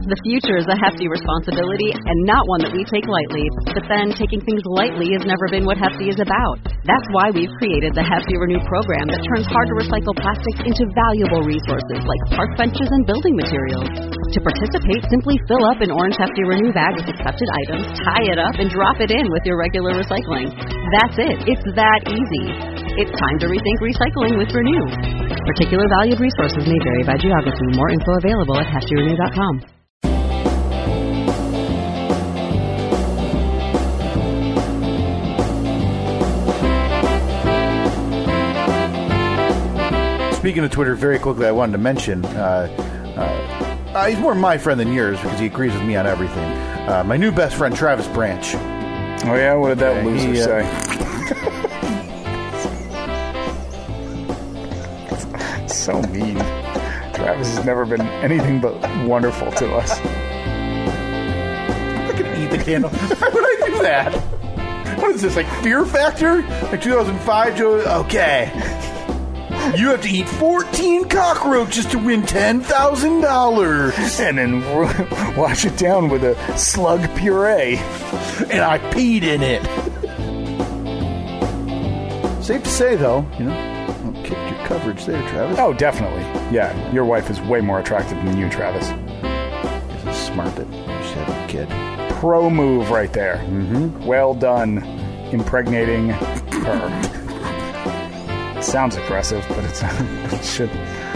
The future is a hefty responsibility and not one that we take lightly. But then, taking things lightly has never been what Hefty is about. That's why we've created the Hefty Renew program that turns hard-to-recycle plastics into valuable resources like park benches and building materials. To participate, simply fill up an orange Hefty Renew bag with accepted items, tie it up, and drop it in with your regular recycling. That's it. It's that easy. It's time to rethink recycling with Renew. Particular valued resources may vary by geography. More info available at heftyrenew.com. Speaking of Twitter, very quickly, I wanted to mention, he's more my friend than yours because he agrees with me on everything. My new best friend, Travis Branch. Oh, yeah? What did that loser say? So mean. Travis has never been anything but wonderful to us. I'm not going to eat the candle. Why would I do that? What is this, like Fear Factor? Like 2005, Joe? Okay. You have to eat 14 cockroaches to win $10,000. And then wash it down with a slug puree. And I peed in it. Safe to say, though, kicked your coverage there, Travis. Oh, definitely. Yeah, your wife is way more attractive than you, Travis. It's a smart that you should have a kid. Pro move right there. Mm-hmm. Well done impregnating her. Sounds aggressive, but it should.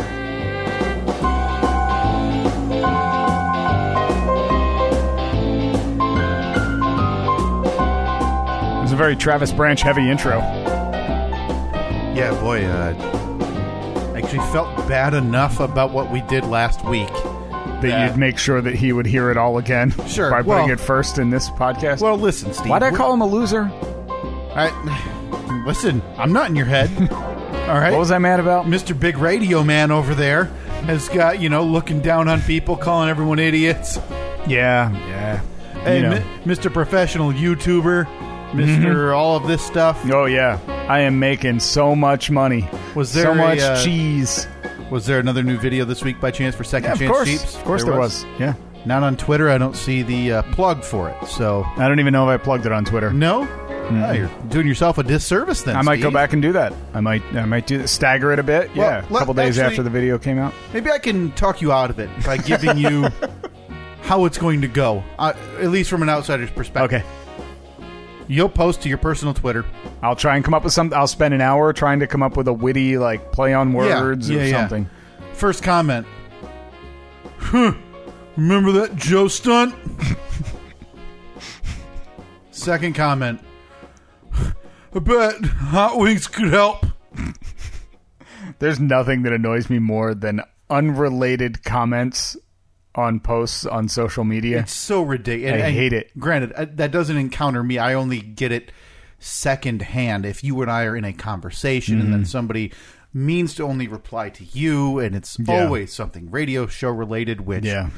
It was a very Travis Branch heavy intro. Yeah, boy, I actually felt bad enough about what we did last week that you'd make sure that he would hear it all again. Sure, by putting it first in this podcast. Well, listen, Steve. Why'd I call him a loser? Listen, I'm not in your head. All right. What was I mad about? Mr. Big Radio Man over there has got, looking down on people, calling everyone idiots. Yeah. Hey, Mr. Professional YouTuber, Mr. All of this stuff. Oh, yeah. I am making so much money. Was there so much cheese. Was there another new video this week by chance for Second Chance Sheeps? Of course there was. Yeah. Not on Twitter. I don't see the plug for it. So I don't even know if I plugged it on Twitter. No? Oh, you're doing yourself a disservice then, I might Steve. go back and do that. I might do that. Stagger it a bit. Well, a couple days after the video came out. Maybe I can talk you out of it by giving you how it's going to go, at least from an outsider's perspective. Okay. You'll post to your personal Twitter. I'll try and come up with something. I'll spend an hour trying to come up with a witty, play on words or something. First comment. Remember that Joe stunt? Second comment. I bet Hot Wings could help. There's nothing that annoys me more than unrelated comments on posts on social media. It's so ridiculous. I hate it. Granted, that doesn't encounter me. I only get it secondhand. If you and I are in a conversation and then somebody means to only reply to you, and it's always something radio show related, which... Yeah.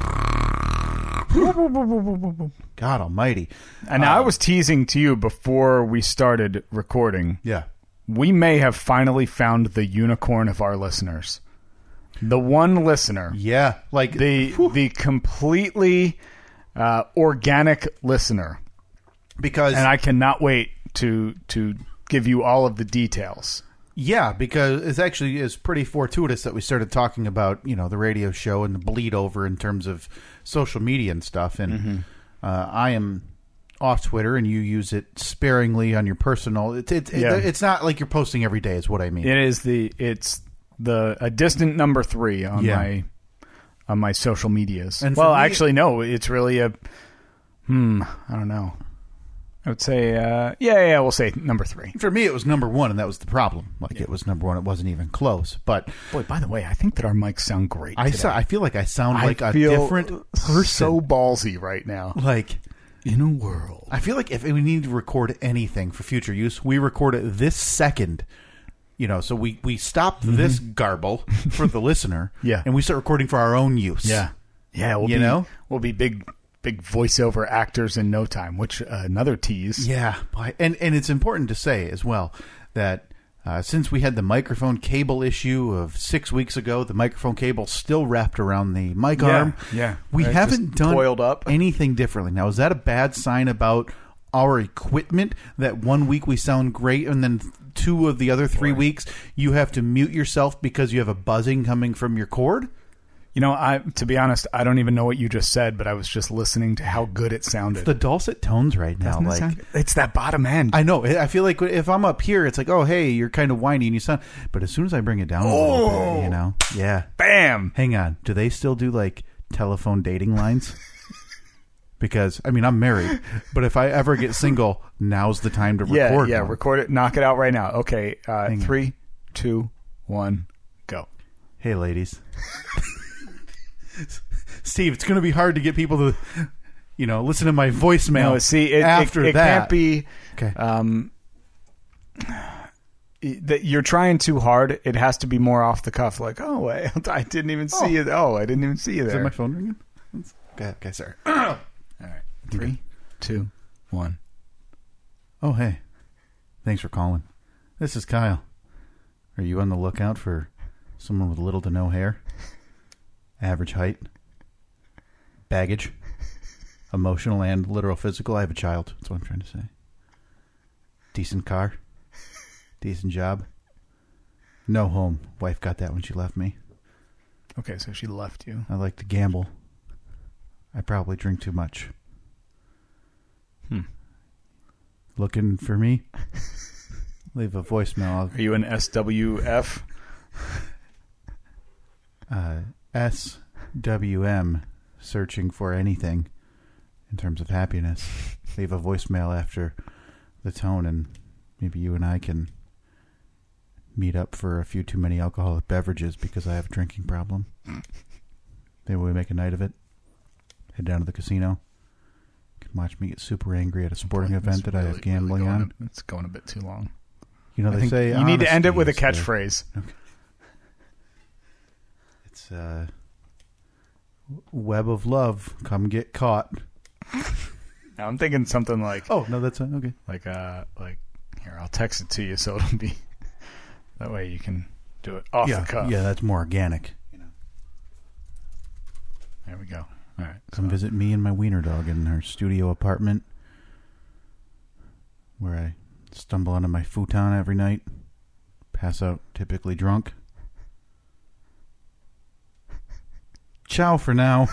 God almighty. And I was teasing to you before we started recording. Yeah. We may have finally found the unicorn of our listeners. The one listener. Yeah. Like the completely organic listener. And I cannot wait to give you all of the details. Yeah, because it's actually is pretty fortuitous that we started talking about, the radio show and the bleed over in terms of social media and stuff. And I am off Twitter, and you use it sparingly on your personal. It's not like you're posting every day, is what I mean. It's a distant number 3 on my social medias. And actually, no, it's really I don't know. I would say, we'll say number 3. For me, it was number 1, and that was the problem. It was number 1. It wasn't even close. But boy, by the way, I think that our mics sound great today. I feel like I sound like a different person. So ballsy right now. In a world. I feel like if we need to record anything for future use, we record it this second. So we stop this garble for the listener. Yeah. And we start recording for our own use. Yeah. Yeah. We'll be big voiceover actors in no time, which another tease. Yeah, and it's important to say as well that Since we had the microphone cable issue of 6 weeks ago, the microphone cable still wrapped around the mic arm. Yeah. We haven't done coiled up. anything differently. Now, is that a bad sign about our equipment, that 1 week we sound great and then 2 of the other 3 weeks you have to mute yourself because you have a buzzing coming from your cord? You know, to be honest, I don't even know what you just said, but I was just listening to how good it sounded. The dulcet tones right now. It's that bottom end. I know. I feel like if I'm up here, it's like, oh, hey, you're kind of whiny and you sound. But as soon as I bring it down a little bit, you know, yeah. Bam. Hang on. Do they still do like telephone dating lines? Because, I mean, I'm married, but if I ever get single, now's the time to record. Yeah, record it. Knock it out right now. Okay, 3, 2, 1, go. Hey, ladies. Steve, it's going to be hard to get people to, listen to my voicemail. No, see, it can't be. Okay. You're trying too hard. It has to be more off the cuff. Like, oh, I didn't even see you. Oh, I didn't even see you there. Is that my phone ringing? Okay, sorry. All right. 3, 2, 1. Oh, hey. Thanks for calling. This is Kyle. Are you on the lookout for someone with little to no hair? Average height? Baggage? Emotional and literal physical? I have a child. That's what I'm trying to say. Decent car? Decent job? No home. Wife got that when she left me. Okay, so she left you. I like to gamble. I probably drink too much. Looking for me? Leave a voicemail. Are you an SWF? SWM, searching for anything in terms of happiness. Leave a voicemail after the tone, and maybe you and I can meet up for a few too many alcoholic beverages because I have a drinking problem. Maybe we make a night of it. Head down to the casino. You can watch me get super angry at a sporting event that I have gambling on. It's going a bit too long. They say you need to end it with a catchphrase. Okay. It's web of love. Come get caught. Now I'm thinking something like. Oh no, that's okay. Like here, I'll text it to you so it'll be. That way you can do it off the cuff. Yeah, that's more organic. There we go. All right. Come visit me and my wiener dog in her studio apartment, where I stumble onto my futon every night, pass out typically drunk. Ciao for now.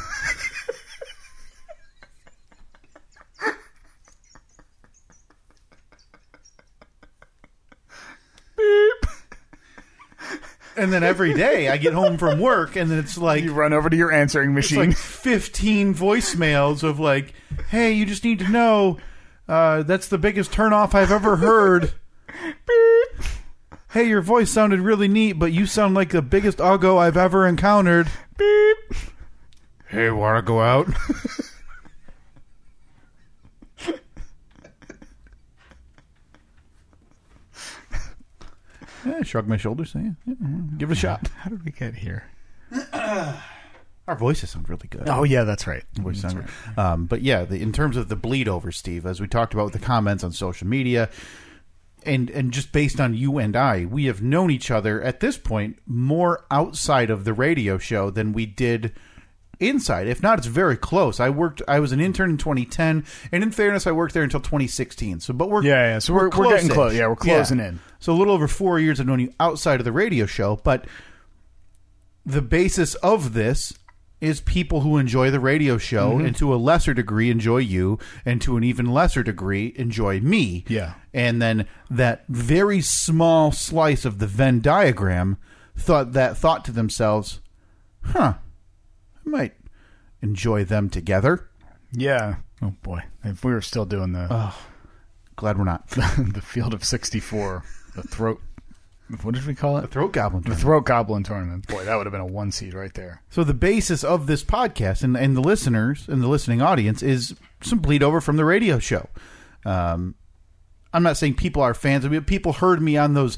Beep. And then every day I get home from work and then it's like... You run over to your answering machine. It's like 15 voicemails of like, hey, you just need to know that's the biggest turnoff I've ever heard. Beep. Hey, your voice sounded really neat, but you sound like the biggest uggo I've ever encountered. Beep. Hey, wanna go out? Shrug my shoulders. Yeah, give it a shot. How did we get here? Our voices sound really good. Oh, yeah, that's right. That's right. But yeah, in terms of the bleed over, Steve, as we talked about with the comments on social media, and just based on you and I, we have known each other at this point more outside of the radio show than we did inside. If not, it's very close. I was an intern in 2010, and in fairness, I worked there until 2016. So we're getting close. Yeah, we're closing in. So a little over 4 years I've known you outside of the radio show, but the basis of this is people who enjoy the radio show and to a lesser degree enjoy you, and to an even lesser degree enjoy me. Yeah. And then that very small slice of the Venn diagram thought to themselves, I might enjoy them together. Yeah. Oh, boy. If we were still doing Glad we're not. the Field of 64, the throat... What did we call it? The Throat Goblin Tournament. The Throat Goblin Tournament. Boy, that would have been a 1 seed right there. So the basis of this podcast and the listeners and the listening audience is some bleed over from the radio show. I'm not saying people are fans of me. People heard me on those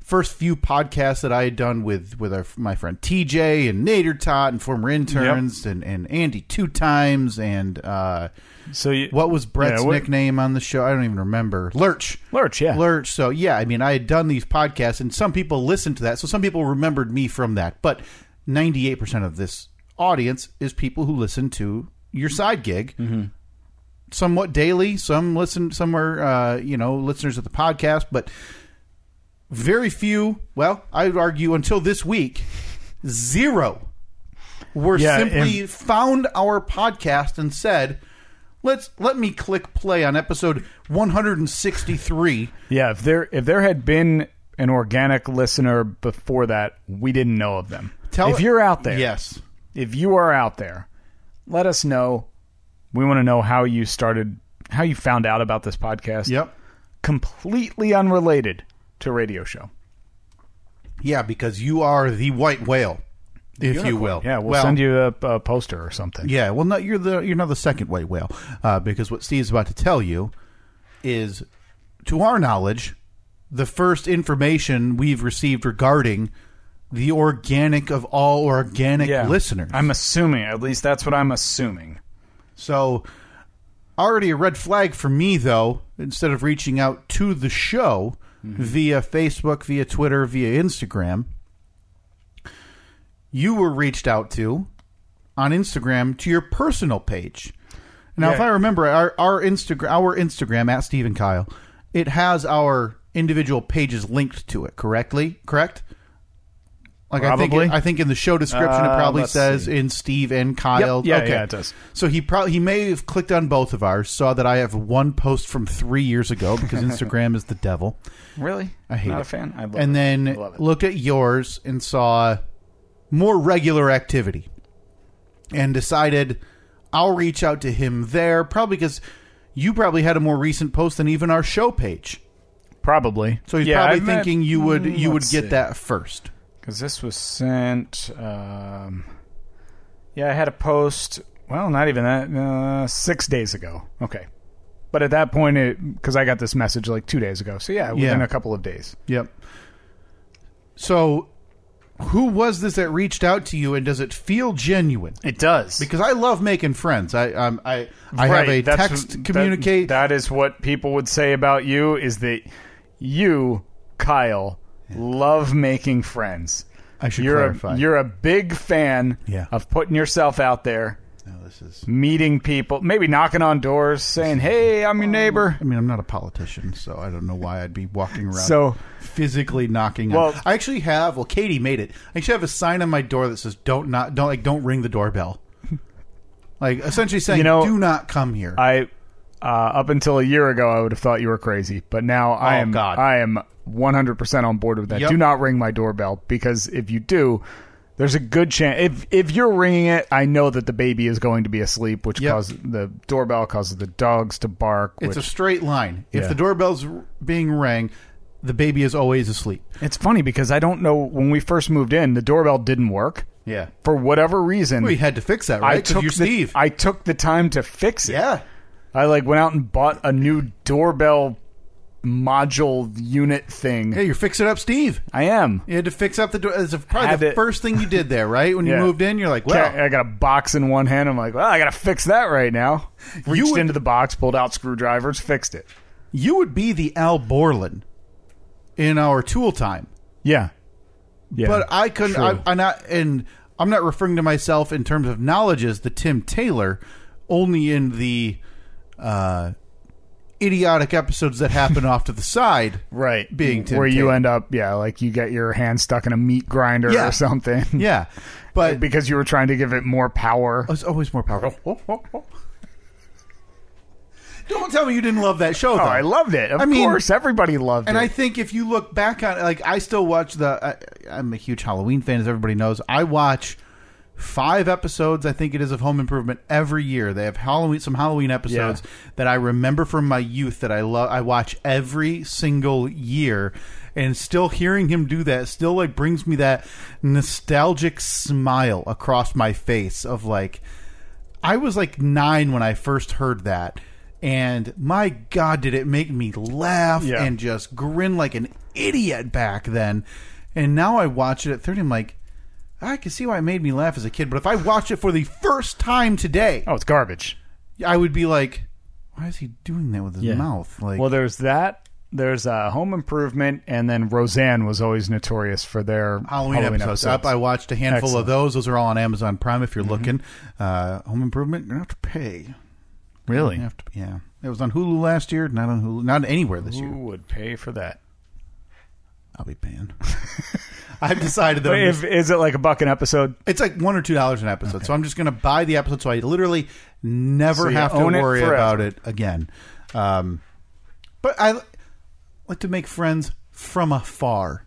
first few podcasts that I had done with my friend TJ and Nader Tot and former interns and Andy 2 times and what was Brett's nickname on the show? I don't even remember. Lurch, yeah. Lurch. So, yeah, I mean, I had done these podcasts, and some people listened to that, so some people remembered me from that. But 98% of this audience is people who listen to your side gig somewhat daily. Some are, listeners of the podcast, but very few, well, I would argue until this week, zero were simply found our podcast and said, let me click play on episode 163. Yeah, if there had been an organic listener before that, we didn't know of them. If you're out there, yes. If you are out there, let us know. We want to know how you found out about this podcast. Yep. Completely unrelated to radio show. Yeah, because you are the white whale, if you will. Yeah, we'll send you a poster or something. Yeah, well, no, you're not the second white whale, because what Steve's about to tell you is, to our knowledge, the first information we've received regarding the organic of all organic listeners. I'm assuming, at least that's what I'm assuming. So, already a red flag for me, though, instead of reaching out to the show via Facebook, via Twitter, via Instagram, you were reached out to on Instagram to your personal page. Now, if I remember, our Instagram at Steve and Kyle, it has our individual pages linked to it. Correct? Like probably. I think in the show description it probably says in Steve and Kyle. Yep. Yeah, it does. So he may have clicked on both of ours, saw that I have one post from 3 years ago because Instagram is the devil. Really? I hate it. Not a fan? I love and it. then looked at yours and saw more regular activity and decided I'll reach out to him there, probably because you probably had a more recent post than even our show page. Probably. So he's probably thinking you would get that first. Because this was sent... I had a post... Well, not even that. 6 days ago. Okay. But at that point, because I got this message like 2 days ago. So within a couple of days. Yep. So... who was this that reached out to you, and does it feel genuine? It does. Because I love making friends. I have a text communicate. That is what people would say about you, is that you, Kyle, love making friends. I should clarify. You're a big fan of putting yourself out there. Meeting people, maybe knocking on doors, saying, "Hey, I'm your neighbor." I mean, I'm not a politician, so I don't know why I'd be walking around physically knocking on. I actually have. Well, Katie made it. I actually have a sign on my door that says "Don't ring the doorbell." Like essentially saying, "Do not come here." Up until a year ago, I would have thought you were crazy, but now I am 100% on board with that. Yep. Do not ring my doorbell, because if you do, there's a good chance. If you're ringing it, I know that the baby is going to be asleep, which causes the doorbell causes the dogs to bark. It's a straight line. If the doorbell's being rang, the baby is always asleep. It's funny because I don't know, when we first moved in, the doorbell didn't work. Yeah. For whatever reason. Well, you had to fix that, right? Because you're Steve. I took the time to fix it. Yeah. I went out and bought a new doorbell module unit thing. Hey, you're fixing up Steve. I am. You had to fix up the door. It's probably the first thing you did there, right? When you moved in, you're like, well. I got a box in one hand. I'm like, well, I got to fix that right now. Reached into the box, pulled out screwdrivers, fixed it. You would be the Al Borland in our tool time. Yeah. But I couldn't. I'm not referring to myself in terms of knowledge as the Tim Taylor, only in the idiotic episodes that happen off to the side, right? Being Tim where you Taylor. end up, like you get your hand stuck in a meat grinder or something. Yeah, but because you were trying to give it more power. It's always more power. Don't tell me you didn't love that show, though. Oh, I loved it. Of course, everybody loved it. And I think if you look back on it, I still watch I'm a huge Halloween fan, as everybody knows. I watch 5 episodes, I think it is, of Home Improvement every year. They have some Halloween episodes that I remember from my youth that I love. I watch every single year, and still hearing him do that still brings me that nostalgic smile across my face of I was 9 when I first heard that. And my God, did it make me laugh and just grin like an idiot back then. And now I watch it at 30. I'm like, I can see why it made me laugh as a kid. But if I watched it for the first time today, it's garbage. I would be like, why is he doing that with his mouth? Like, well, there's that. There's Home Improvement, and then Roseanne was always notorious for their Halloween episodes. I watched a handful of those. Those are all on Amazon Prime if you're looking. Home Improvement, you don't have to pay. Really? You have to, yeah. It was on Hulu last year, not on Hulu, not anywhere this year. Who would pay for that? I'll be paying. I've decided that. Is it like $1 an episode? It's like $1 or $2 an episode. Okay. So I'm just going to buy the episode, so I literally never have to worry about it again. But I like to make friends from afar.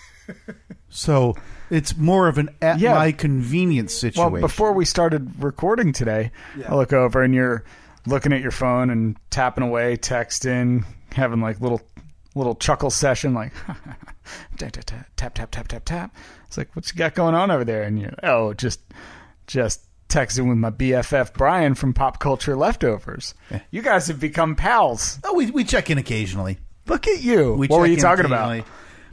So it's more of an at my convenience situation. Well, before we started recording today, I look over and you're looking at your phone and tapping away, texting, having like little chuckle session, like tap tap tap tap tap tap. It's like, what you got going on over there? And you're just texting with my BFF Brian from Pop Culture Leftovers. You guys have become pals. Oh, we check in occasionally. Look at you. What were you talking about?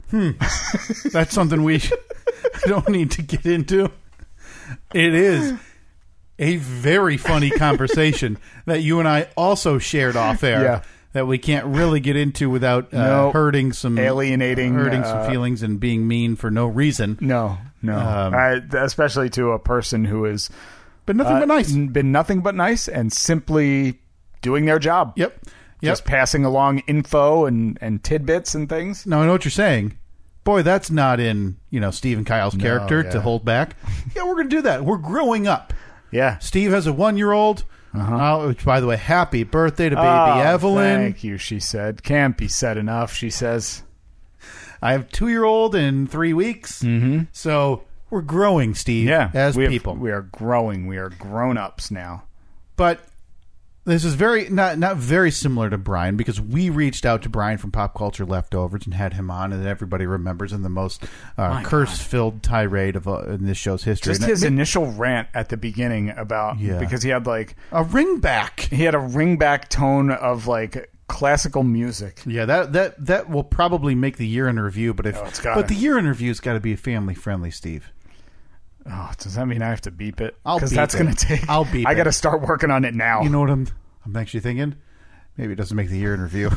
That's something we don't need to get into. It is a very funny conversation that you and I also shared off air that we can't really get into without hurting some feelings and being mean for no reason. No. Especially to a person who has been nothing but nice. Been nothing but nice and simply doing their job. Yep. Just passing along info and tidbits and things. Now, I know what you're saying. Boy, that's not in, Steve and Kyle's character to hold back. Yeah, we're going to do that. We're growing up. Yeah. Steve has a 1-year-old. Which, by the way, happy birthday to baby Evelyn. Thank you, she said. Can't be said enough, she says. I have a 2-year-old in 3 weeks. Mm-hmm. So we're growing, Steve, as people. We are growing. We are grown-ups now. But this is very not very similar to Brian, because we reached out to Brian from Pop Culture Leftovers and had him on, and everybody remembers in the most curse-filled tirade in this show's history. Just his initial rant at the beginning about because he had like a ringback. He had a ringback tone of like classical music. Yeah, that will probably make the year in review. But the year in review's got to be family friendly, Steve. Oh, does that mean I have to beep it? Because that's going to take. I'll beep it. I got to start working on it now. You know what I'm actually thinking? Maybe it doesn't make the year in review.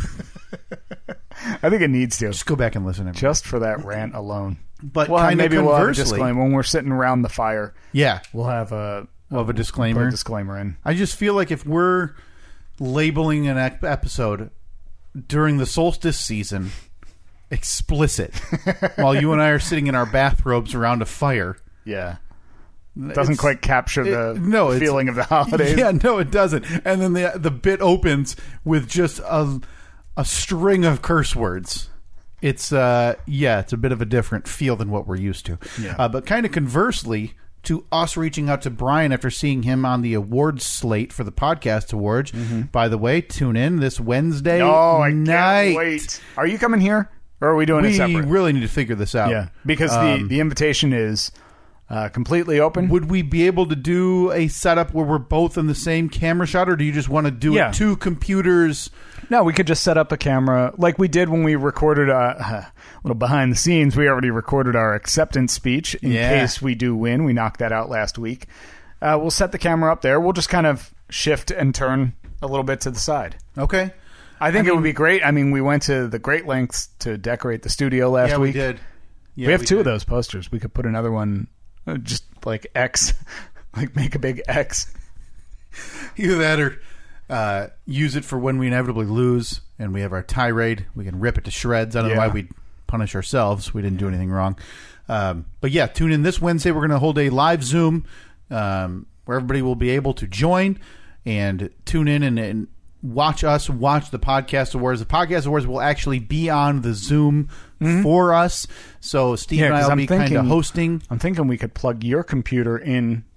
I think it needs to. Just go back and listen. Just for that rant alone. But maybe we'll have a disclaimer when we're sitting around the fire. Yeah, we'll have a disclaimer. Put a disclaimer in. I just feel like if we're labeling an episode during the solstice season explicit, while you and I are sitting in our bathrobes around a fire. Yeah. It doesn't quite capture the feeling of the holidays. Yeah, no, it doesn't. And then the bit opens with just a string of curse words. It's it's a bit of a different feel than what we're used to. Yeah. But kind of conversely to us reaching out to Brian after seeing him on the awards slate for the Podcast Awards. Mm-hmm. By the way, tune in this Wednesday night. I can't wait. Are you coming here? Or are we doing it separate? We really need to figure this out. Yeah, because the invitation is completely open. Would we be able to do a setup where we're both in the same camera shot, or do you just want to do it 2 computers? No, we could just set up a camera like we did when we recorded a little behind the scenes. We already recorded our acceptance speech in case we do win. We knocked that out last week. We'll set the camera up there. We'll just kind of shift and turn a little bit to the side. Okay. I think it would be great. I mean, we went to the great lengths to decorate the studio last week. We did. Yeah, we have 2 of those posters. We could put another one. Just like X, like make a big X. Either that or use it for when we inevitably lose and we have our tirade. We can rip it to shreds. I don't know why we'd punish ourselves. We didn't do anything wrong. But yeah, tune in this Wednesday. We're going to hold a live Zoom where everybody will be able to join and tune in and watch us watch the Podcast Awards. The Podcast Awards will actually be on the Zoom for us. So Steve and I will be kind of hosting. I'm thinking we could plug your computer in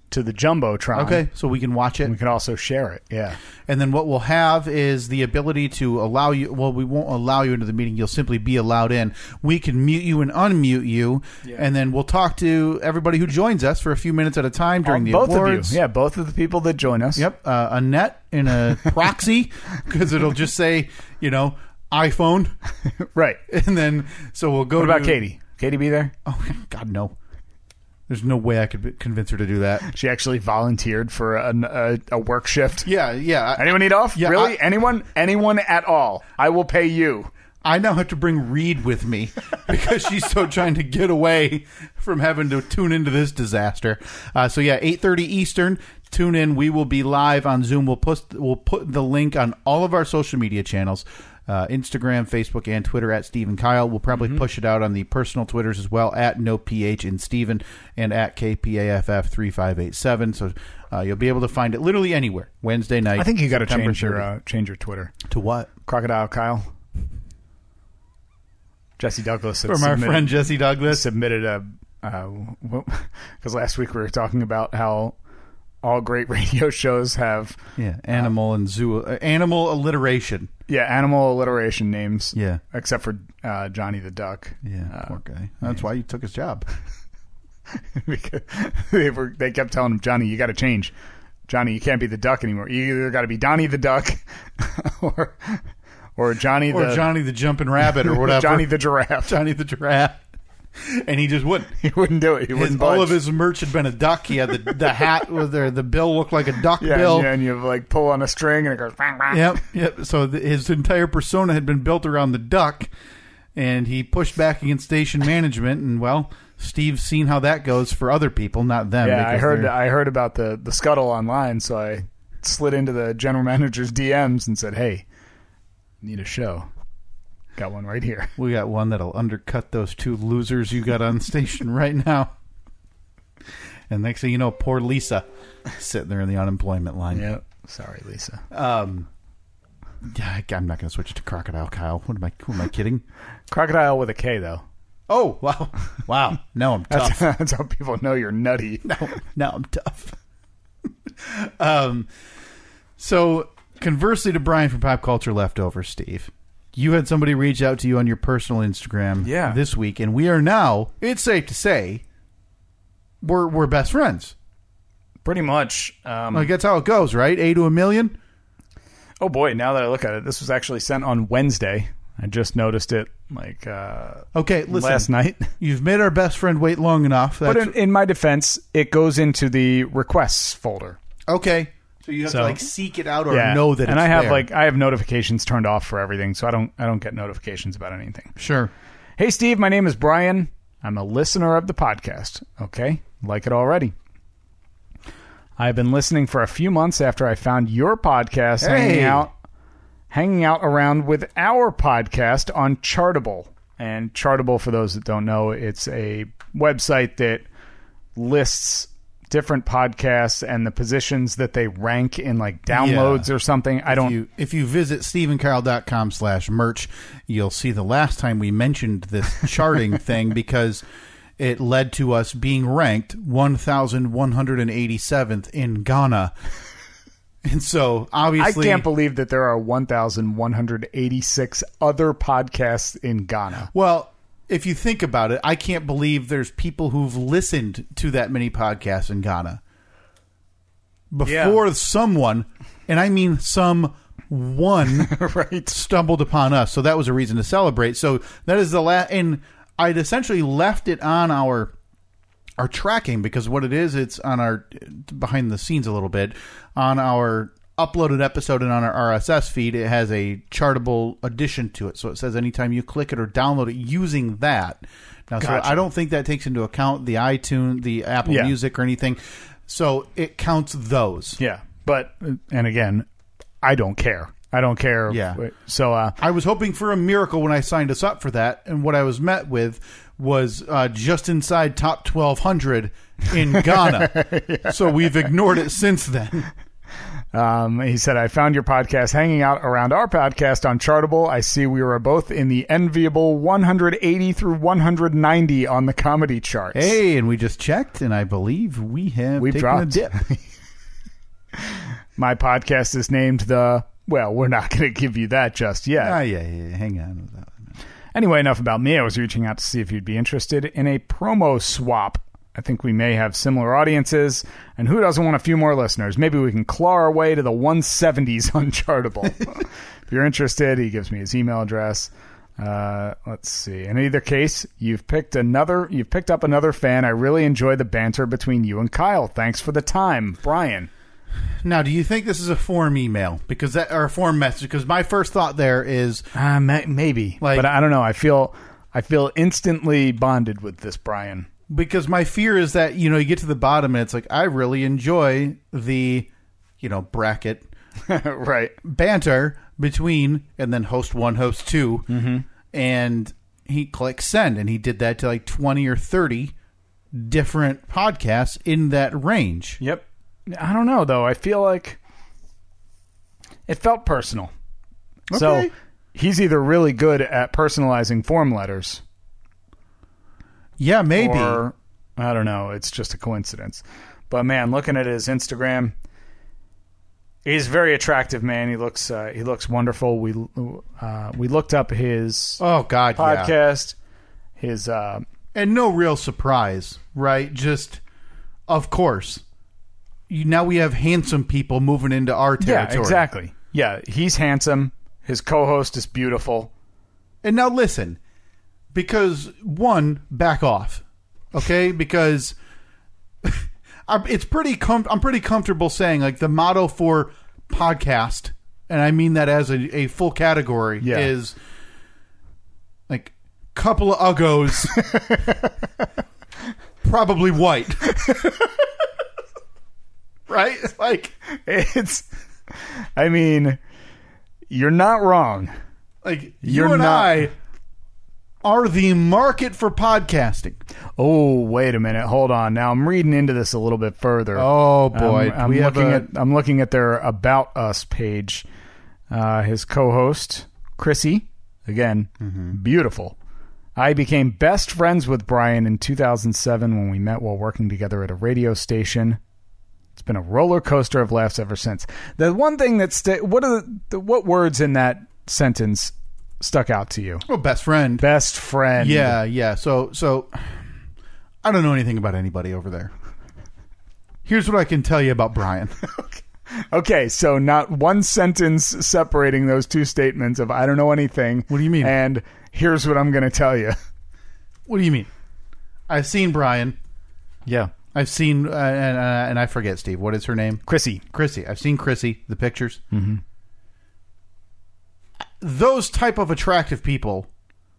to the Jumbotron. Okay, so we can watch it. And we can also share it. Yeah. And then what we'll have is the ability to allow you. Well, we won't allow you into the meeting. You'll simply be allowed in. We can mute you and unmute you, and then we'll talk to everybody who joins us for a few minutes at a time during the both awards. Of you. Yeah, both of the people that join us. Yep, a net in a proxy because it'll just say, iPhone. Right. And then so we'll go. What about Katie? Katie be there? Oh God, no. There's no way I could convince her to do that. She actually volunteered for a work shift. Yeah. Anyone need off? Yeah, really? Anyone at all? I will pay you. I now have to bring Reed with me because she's so trying to get away from having to tune into this disaster. 8:30 Eastern. Tune in. We will be live on Zoom. We'll put the link on all of our social media channels. Instagram, Facebook, and Twitter at Stephen Kyle. We'll probably push it out on the personal Twitters as well at NoPH in Stephen and at KPAFF3587. So you'll be able to find it literally anywhere. Wednesday night. I think you got to change 30th. your Twitter To what? Crocodile Kyle. Jesse Douglas. From our friend Jesse Douglas. Submitted because last week we were talking about how all great radio shows have animal and zoo animal alliteration. Yeah, animal alliteration names. Yeah, except for Johnny the Duck. Yeah, poor guy. That's why he took his job. Because they kept telling him, Johnny, you got to change. Johnny, you can't be the duck anymore. You either got to be Donnie the Duck, or Johnny the Jumping Rabbit, or whatever. Johnny the Giraffe. Johnny the Giraffe. And he just wouldn't. He wouldn't do it. He wouldn't budge. All of his merch had been a duck. He had the hat with the bill looked like a duck bill. Yeah, and you pull on a string and it goes. Bang, bang. Yep. So his entire persona had been built around the duck, and he pushed back against station management. And Steve's seen how that goes for other people, not them. Yeah, I heard about the scuttle online, so I slid into the general manager's DMs and said, "Hey, need a show." Got one right here. We got one that'll undercut those two losers you got on station right now. And next thing you know, poor Lisa sitting there in the unemployment line. Yep. Sorry, Lisa. I'm not going to switch it to Crocodile Kyle. Who am I kidding? Crocodile with a K, though. Oh, wow. Now I'm tough. That's how people know you're nutty. Now I'm tough. So, conversely to Brian from Pop Culture Leftovers, Steve, you had somebody reach out to you on your personal Instagram this week, and we are now, it's safe to say, we're best friends. Pretty much. That's how it goes, right? A to a million? Oh, boy, now that I look at it, this was actually sent on Wednesday. I just noticed it, listen, last night. You've made our best friend wait long enough. But in my defense, it goes into the requests folder. Okay. So you have to seek it out or know that it's and I have there. I have notifications turned off for everything, so I don't get notifications about anything. Sure. Hey Steve, my name is Brian. I'm a listener of the podcast. Okay, like it already. I've been listening for a few months after I found your podcast hanging out around with our podcast on Chartable. And Chartable, for those that don't know, it's a website that lists different podcasts and the positions that they rank in downloads or something. If you visit StephenKyle.com/merch, you'll see the last time we mentioned this charting thing because it led to us being ranked 1,187th in Ghana. And so, obviously, I can't believe that there are 1,186 other podcasts in Ghana. Well, if you think about it, I can't believe there's people who've listened to that many podcasts in Ghana before someone, and I mean someone, stumbled upon us. So that was a reason to celebrate. So that is the last, and I'd essentially left it on our tracking because what it is, it's on our behind the scenes a little bit on our uploaded episode and on our RSS feed. It has a Chartable addition to it, so it says anytime you click it or download it using that. Now, gotcha. So I don't think that takes into account the iTunes, the Apple Music, or anything. So it counts those. Yeah, but and again, I don't care. Yeah. So I was hoping for a miracle when I signed us up for that, and what I was met with was just inside top 1,200 in Ghana. So we've ignored it since then. He said, I found your podcast hanging out around our podcast on Chartable. I see we were both in the enviable 180 through 190 on the comedy charts. Hey, and we just checked, and I believe we've taken dropped a dip. My podcast is named well, we're not going to give you that just yet. Yeah. Hang on with that. Anyway, enough about me. I was reaching out to see if you'd be interested in a promo swap. I think we may have similar audiences, and who doesn't want a few more listeners? Maybe we can claw our way to the 170s on Chartable. If you're interested, he gives me his email address. Let's see. In either case, you've picked up another fan. I really enjoy the banter between you and Kyle. Thanks for the time, Brian. Now, do you think this is a form email or a form message? Because my first thought there is maybe, but I don't know. I feel instantly bonded with this Brian. Because my fear is that, you get to the bottom and it's like, I really enjoy the, bracket right banter between, and then host 1, host 2. Mm-hmm. And he clicks send, and he did that to like 20 or 30 different podcasts in that range. Yep. I don't know, though. I feel like it felt personal. Okay. So he's either really good at personalizing form letters. Yeah, maybe. Or, I don't know. It's just a coincidence. But, man, looking at his Instagram, he's a very attractive, man. He looks wonderful. We looked up his podcast. Yeah. His and no real surprise, right? Just, of course. Now we have handsome people moving into our territory. Yeah, exactly. Yeah, he's handsome. His co-host is beautiful. And now listen. Because, one, back off, okay? Because I'm pretty comfortable saying, like, the motto for podcast, and I mean that as a full category, is, like, couple of uggos, probably white. Right? I mean, you're not wrong. Like, you and I are the market for podcasting. Oh, wait a minute. Hold on. Now I'm reading into this a little bit further. Oh, boy. I'm looking at their About Us page. His co-host, Chrissy, again, beautiful. I became best friends with Brian in 2007 when we met while working together at a radio station. It's been a roller coaster of laughs ever since. The one thing what words in that sentence stuck out to you? Oh, best friend. Best friend. Yeah. So I don't know anything about anybody over there. Here's what I can tell you about Brian. Okay, so not one sentence separating those two statements of I don't know anything. What do you mean? And here's what I'm going to tell you. What do you mean? I've seen Brian. Yeah. I've seen, and I forget, Steve, what is her name? Chrissy. I've seen Chrissy, the pictures. Mm-hmm. Those type of attractive people,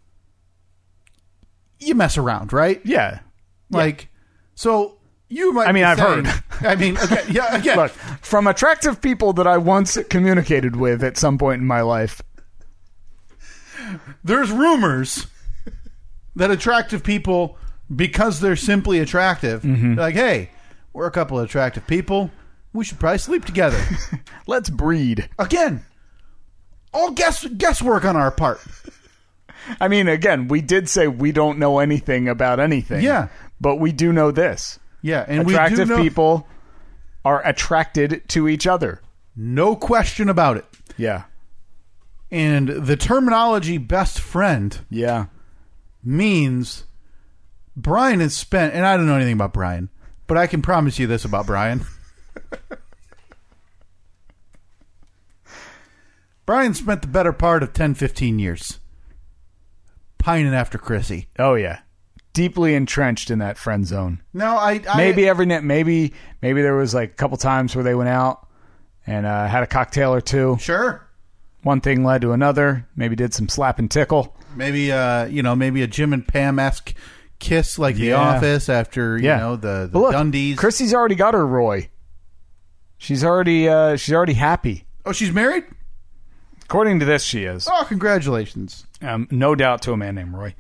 you mess around, right? Yeah. Like, so you might. I mean, I've heard. I mean, okay, yeah, again. Look, from attractive people that I once communicated with at some point in my life, there's rumors that attractive people, because they're simply attractive, they're like, hey, we're a couple of attractive people. We should probably sleep together. Let's breed. Again. All guesswork on our part. I mean, again, we did say we don't know anything about anything. Yeah. But we do know this. Yeah. And attractive people are attracted to each other. No question about it. Yeah. And the terminology best friend means Brian has spent, and I don't know anything about Brian, but I can promise you this about Brian. Brian spent the better part of 10, 15 years pining after Chrissy. Oh, yeah. Deeply entrenched in that friend zone. No, maybe every night, maybe there was like a couple times where they went out and had a cocktail or two. Sure. One thing led to another. Maybe did some slap and tickle. Maybe maybe a Jim and Pam-esque kiss like The Office after the look, Dundies. Chrissy's already got her Roy. She's already happy. Oh, she's married? According to this, she is. Oh, congratulations. No doubt to a man named Roy.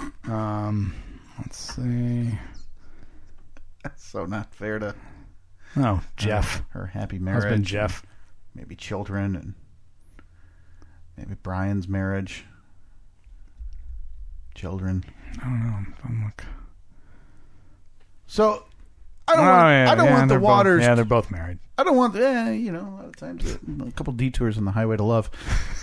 Let's see. That's so not fair to... Oh, Jeff. Her happy marriage. Husband Jeff. maybe children, and maybe Brian's marriage. Children. I don't know. I'm like... So, I don't want the waters... They're both married. I don't want... a lot of times, a couple detours on the highway to love.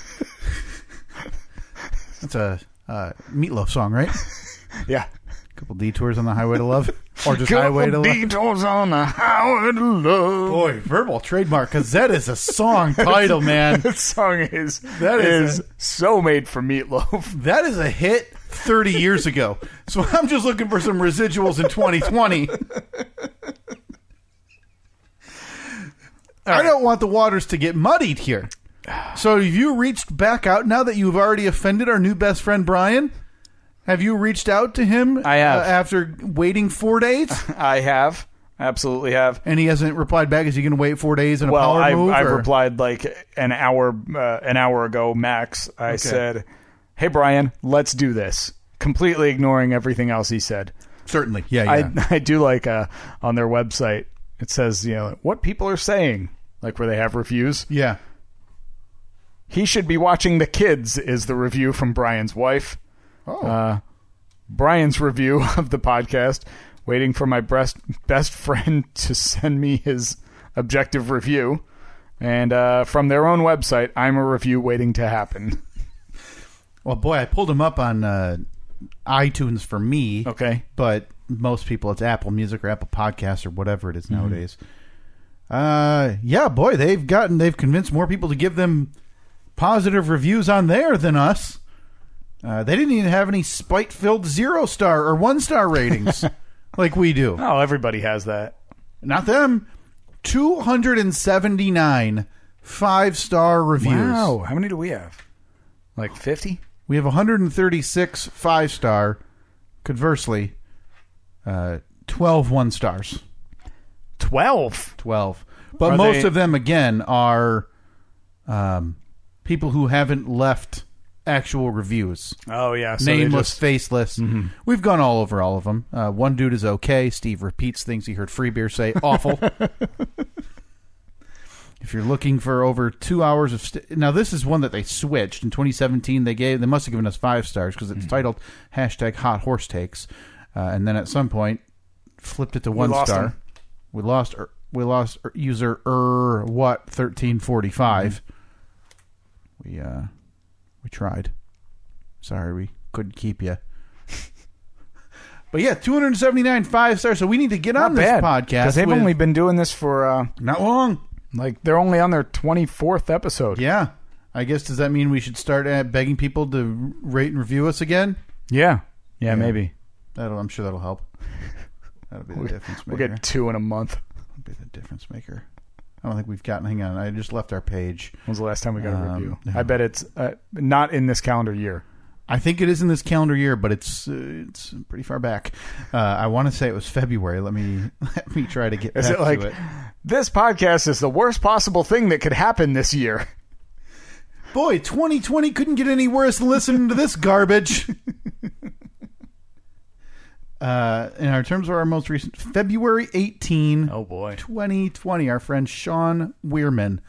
That's a Meatloaf song, right? Yeah. A couple detours on the highway to love. Or just highway to love. Detours on the highway to love. Boy, verbal trademark, because that is a song title, man. That song is so made for Meatloaf. That is a hit 30 years ago. So I'm just looking for some residuals in 2020. I don't want the waters to get muddied here. So have you reached back out now that you've already offended our new best friend, Brian? Have you reached out to him? I have. After waiting 4 days? I have. Absolutely have. And he hasn't replied back? Is he going to wait 4 days in a power move? I replied like an hour ago max. I said, hey, Brian, let's do this. Completely ignoring everything else he said. Certainly. Yeah. I do like on their website, it says, what people are saying, like where they have reviews. Yeah. He should be watching The Kids is the review from Brian's wife. Oh. Brian's review of the podcast, waiting for my best friend to send me his objective review. And from their own website, I'm a review waiting to happen. Well, boy, I pulled him up on iTunes for me. Okay. But most people, it's Apple Music or Apple Podcasts or whatever it is nowadays. Yeah, boy, they've convinced more people to give them positive reviews on there than us. They didn't even have any spite-filled 0-star or 1-star ratings like we do. Oh, everybody has that. Not them. 279 5-star reviews. Wow. How many do we have? Like 50? We have 136 5-star. Conversely, 12 1-stars. 12? 12. But most of them, again, are people who haven't left actual reviews. Oh, yeah. So nameless, faceless. Mm-hmm. We've gone all over all of them. One dude is okay. Steve repeats things he heard Free Beer say. Awful. If you're looking for over 2 hours of... Now, this is one that they switched. In 2017, they must have given us 5 stars because it's titled #Hot Horse Takes. And then at some point, flipped it to 1 star. We lost user 1345. We tried. Sorry, we couldn't keep you. But yeah, 279 5-stars. So we need to get on this podcast because they've only been doing this for not long. Like they're only on their 24th episode. Yeah, I guess does that mean we should start begging people to rate and review us again? Yeah, maybe. I'm sure that'll help. That'll be the difference maker. We'll get 2 in a month. That'll be the difference maker. I don't think we've gotten... Hang on, I just left our page. When was the last time we got a review? I bet it's not in this calendar year. I think it is in this calendar year, but it's pretty far back. I want to say it was February. Let me try to get back to it. This podcast is the worst possible thing that could happen this year. Boy, 2020 couldn't get any worse than listening to this garbage. In our terms of our most recent February 18, 2020, our friend Sean Weirman.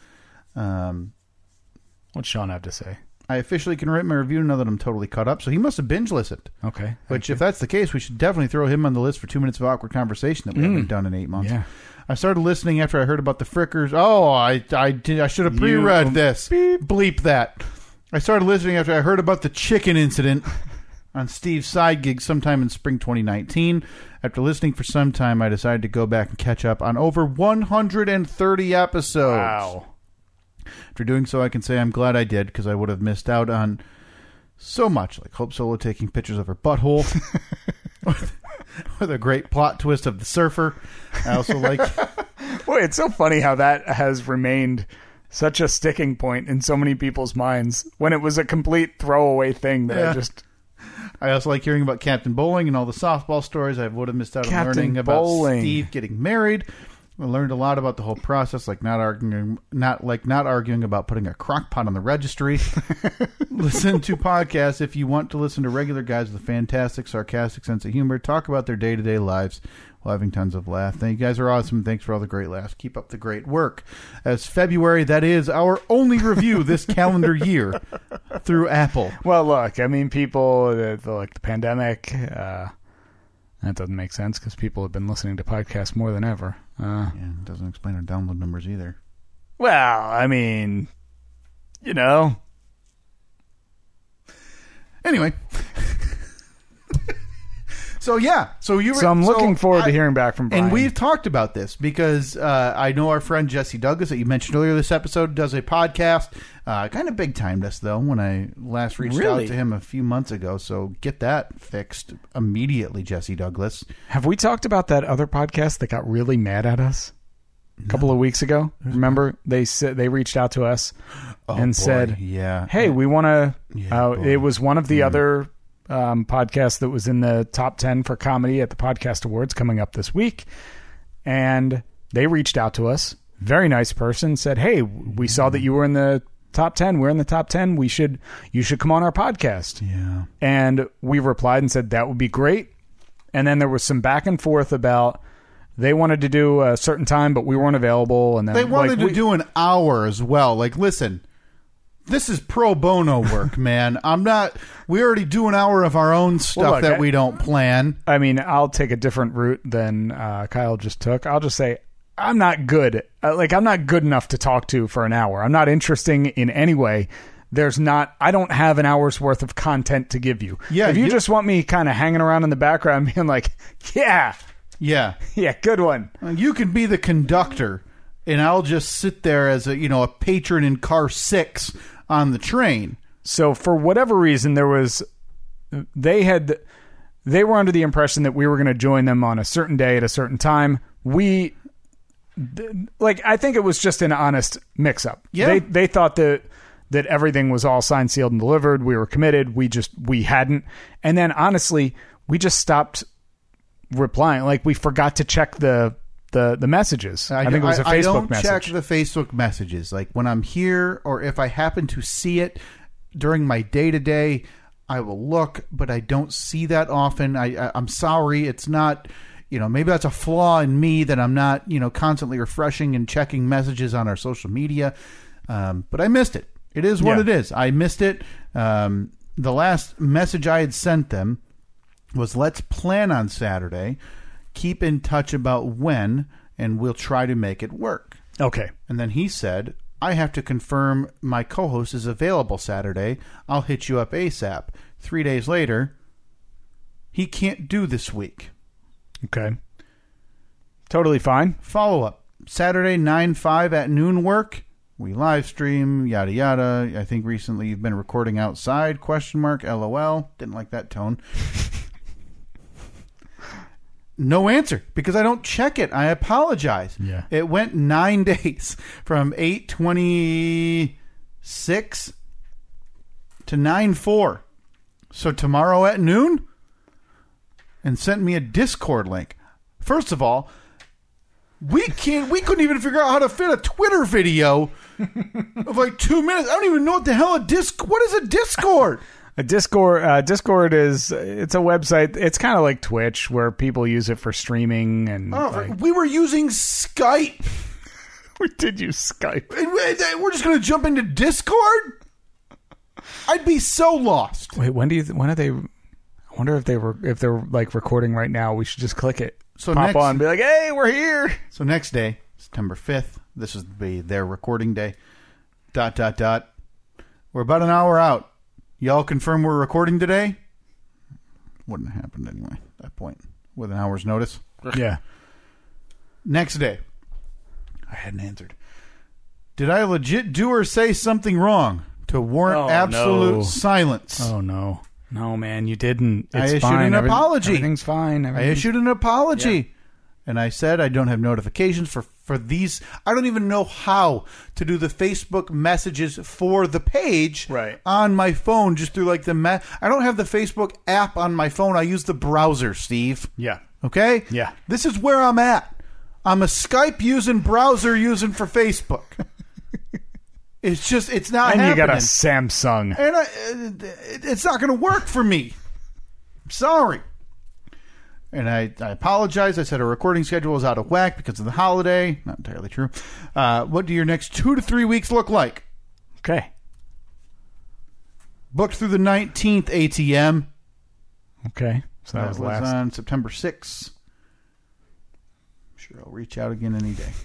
What's Sean have to say? I officially can write my review now that I'm totally caught up. So he must have binge listened. Okay. Which, if that's the case, we should definitely throw him on the list for 2 minutes of awkward conversation that we haven't done in 8 months. Yeah. I started listening after I heard about the Frickers. Oh, I should have pre-read this. Beep. Bleep that. I started listening after I heard about the chicken incident on Steve's side gig sometime in spring 2019. After listening for some time, I decided to go back and catch up on over 130 episodes. Wow. After doing so, I can say I'm glad I did, because I would have missed out on so much, like Hope Solo taking pictures of her butthole, with a great plot twist of the surfer. I also like... Boy, it's so funny how that has remained such a sticking point in so many people's minds, when it was a complete throwaway thing that I also like hearing about Captain Bowling and all the softball stories. I would have missed out on learning about Steve getting married. I learned a lot about the whole process, like not arguing about putting a crock pot on the registry. Listen to podcasts if you want to listen to regular guys with a fantastic, sarcastic sense of humor talk about their day-to-day lives while having tons of laughs. Thank you guys are awesome. Thanks for all the great laughs. Keep up the great work. As February, that is our only review this calendar year through Apple. Well, look, I mean, people, like the pandemic, that doesn't make sense because people have been listening to podcasts more than ever. Yeah, it doesn't explain our download numbers either. Well, I mean, you know. Anyway. So I'm looking forward to hearing back from Brian. And we've talked about this because I know our friend Jesse Douglas that you mentioned earlier this episode does a podcast. Kind of big timed us though when I last reached out to him a few months ago. So get that fixed immediately, Jesse Douglas. Have we talked about that other podcast that got really mad at us a couple of weeks ago? Remember they reached out to us and said, "Hey, we want to." It was one of the other podcast that was in the top 10 for comedy at the Podcast Awards coming up this week. And they reached out to us. Very nice person. Said, hey, we saw that you were in the top 10. We're in the top 10. You should come on our podcast. Yeah. And we replied and said, that would be great. And then there was some back and forth about they wanted to do a certain time, but we weren't available. And then they wanted to do an hour as well. Like, listen, this is pro bono work, man. We already do an hour of our own stuff that we don't plan. I mean, I'll take a different route than Kyle just took. I'll just say I'm not good. I'm not good enough to talk to for an hour. I'm not interesting in any way. I don't have an hour's worth of content to give you. Yeah, if you just want me kind of hanging around in the background being like, yeah, good one. You can be the conductor, and I'll just sit there as a patron in car 6 on the train. So for whatever reason, they were under the impression that we were going to join them on a certain day at a certain time. I think it was just an honest mix-up. Yeah. They thought that everything was all signed, sealed, and delivered. We were committed. We hadn't. And then honestly, we just stopped replying. Like we forgot to check the messages. I think it was a Facebook message. I don't check the Facebook messages. Like when I'm here or if I happen to see it during my day-to-day, I will look, but I don't see that often. I'm sorry. It's not, maybe that's a flaw in me that I'm not, constantly refreshing and checking messages on our social media. But I missed it. It is what it is. I missed it. The last message I had sent them was let's plan on Saturday. Keep in touch about when, and we'll try to make it work. Okay. And then he said, I have to confirm my co-host is available Saturday. I'll hit you up ASAP. 3 days later, he can't do this week. Okay. Totally fine. Follow up. Saturday, 9/5 at noon work. We live stream, yada, yada. I think recently you've been recording outside, ? LOL. Didn't like that tone. No answer, because I don't check it. I apologize. Yeah. It went 9 days from 8/26 to 9/4. So tomorrow at noon? And sent me a Discord link. First of all, we couldn't even figure out how to fit a Twitter video of like 2 minutes. I don't even know what the hell what is a Discord? Discord it's a website. It's kind of like Twitch where people use it for streaming and we were using Skype. We did use Skype. And we're just going to jump into Discord? I'd be so lost. Wait, when are they? I wonder if they're like recording right now. We should just click it. So pop on and be like, hey, we're here. So next day, September 5th. This is their recording day. ... We're about an hour out. Y'all confirm we're recording today? Wouldn't have happened anyway at that point. With an hour's notice. Yeah. Next day. I hadn't answered. Did I legit do or say something wrong to warrant absolute silence? Oh, no. No, man, you didn't. I issued an apology. Everything's fine. I issued an apology. Yeah. And I said I don't have notifications for these. I don't even know how to do the Facebook messages for the page on my phone just through like I don't have the Facebook app on my phone. I use the browser, Steve. Yeah. Okay? Yeah. This is where I'm at. I'm a Skype using browser using for Facebook. It's not happening. And you got a Samsung. And it's not going to work for me. I'm sorry. And I apologize. I said our recording schedule is out of whack because of the holiday. Not entirely true. What do your next 2 to 3 weeks look like? Okay. Booked through the 19th ATM. Okay. So that was last on September 6th. I'm sure I'll reach out again any day.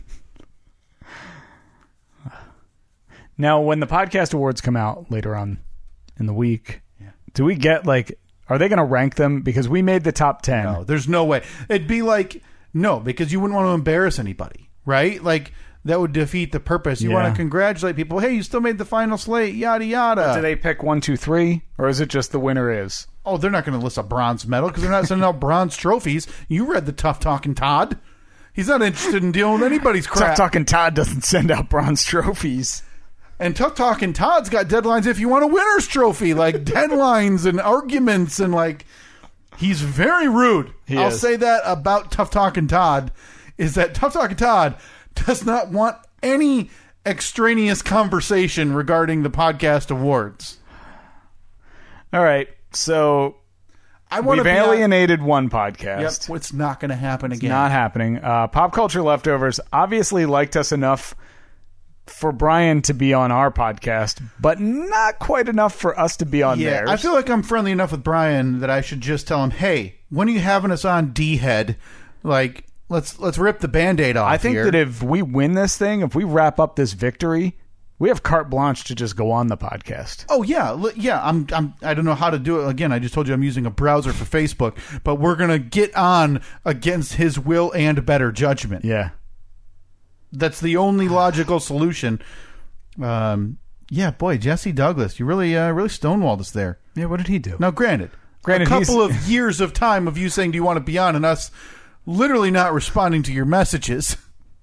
Now, when the podcast awards come out later on in the week, do we get are they going to rank them? Because we made the top 10. No, there's no way. It'd be no, because you wouldn't want to embarrass anybody, right? That would defeat the purpose. You want to congratulate people. Hey, you still made the final slate, yada, yada. But do they pick 1, 2, 3? Or is it just the winner is? Oh, they're not going to list a bronze medal because they're not sending out bronze trophies. You read the Tough Talking Todd. He's not interested in dealing with anybody's crap. Tough Talking Todd doesn't send out bronze trophies. And Tough Talking Todd's got deadlines if you want a winner's trophy, deadlines and arguments and he's very rude. I'll say that about Tough Talking Todd is that Tough Talking Todd does not want any extraneous conversation regarding the podcast awards. All right, so we've alienated one podcast. Yep, it's not going to happen again. It's not happening. Pop Culture Leftovers obviously liked us enough for Brian to be on our podcast, but not quite enough for us to be on theirs. I feel like I'm friendly enough with Brian that I should just tell him, hey, when are you having us on D-Head? Let's rip the Band-Aid off. I think that if we win this thing, if we wrap up this victory, we have carte blanche to just go on the podcast. Oh yeah. I don't know how to do it. Again, I just told you I'm using a browser for Facebook, but we're gonna get on against his will and better judgment. Yeah, that's the only logical solution. Boy, Jesse Douglas, you really stonewalled us there. Yeah, what did he do? Now, granted, a couple of years of time of you saying, "Do you want to be on?" and us literally not responding to your messages.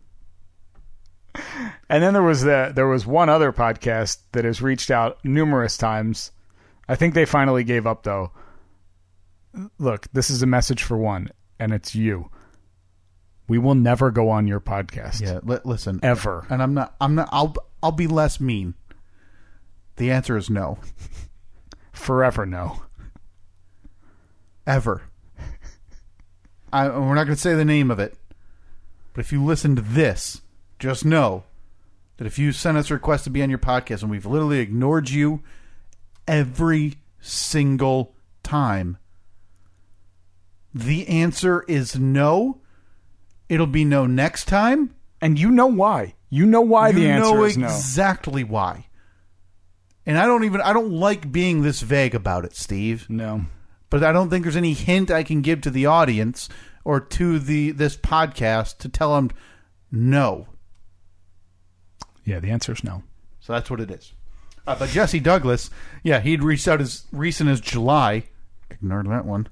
And then there was one other podcast that has reached out numerous times. I think they finally gave up though. Look, this is a message for one, and it's you. We will never go on your podcast. Yeah, listen, ever. And I'm not. I'll be less mean. The answer is no. Forever no. Ever. We're not going to say the name of it, but if you listen to this, just know that if you send us a request to be on your podcast and we've literally ignored you every single time, the answer is no. It'll be no next time. And you know why. You know why the answer is no. You know exactly why. And I don't like being this vague about it, Steve. No. But I don't think there's any hint I can give to the audience or to this podcast to tell them no. Yeah, the answer is no. So that's what it is. But Jesse Douglas, he'd reached out as recent as July. Ignored that one.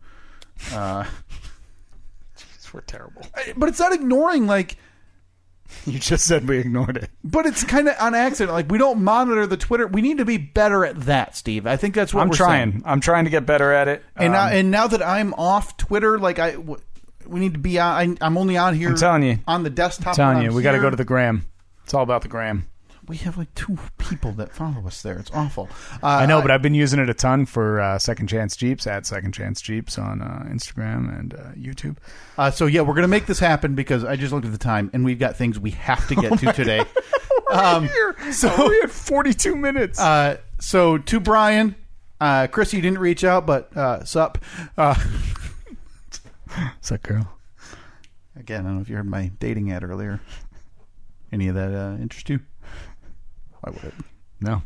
We're terrible. But it's not ignoring, you just said we ignored it. But it's kind of on accident. We don't monitor the Twitter. We need to be better at that, Steve. I think that's what we're saying. I'm trying to get better at it. And now that I'm off Twitter, we need to be on. I'm only on here. I'm telling you. On the desktop. I'm telling you, we got to go to the gram. It's all about the gram. We have 2 people that follow us there. It's awful. I know, but I've been using it a ton for Second Chance Jeeps at Second Chance Jeeps on Instagram and YouTube. So we're going to make this happen because I just looked at the time and we've got things we have to get to today. We had 42 minutes. So to Brian, Chris, you didn't reach out, but sup. Sup, girl. Again, I don't know if you heard my dating ad earlier. Any of that interest you? Why would it? No.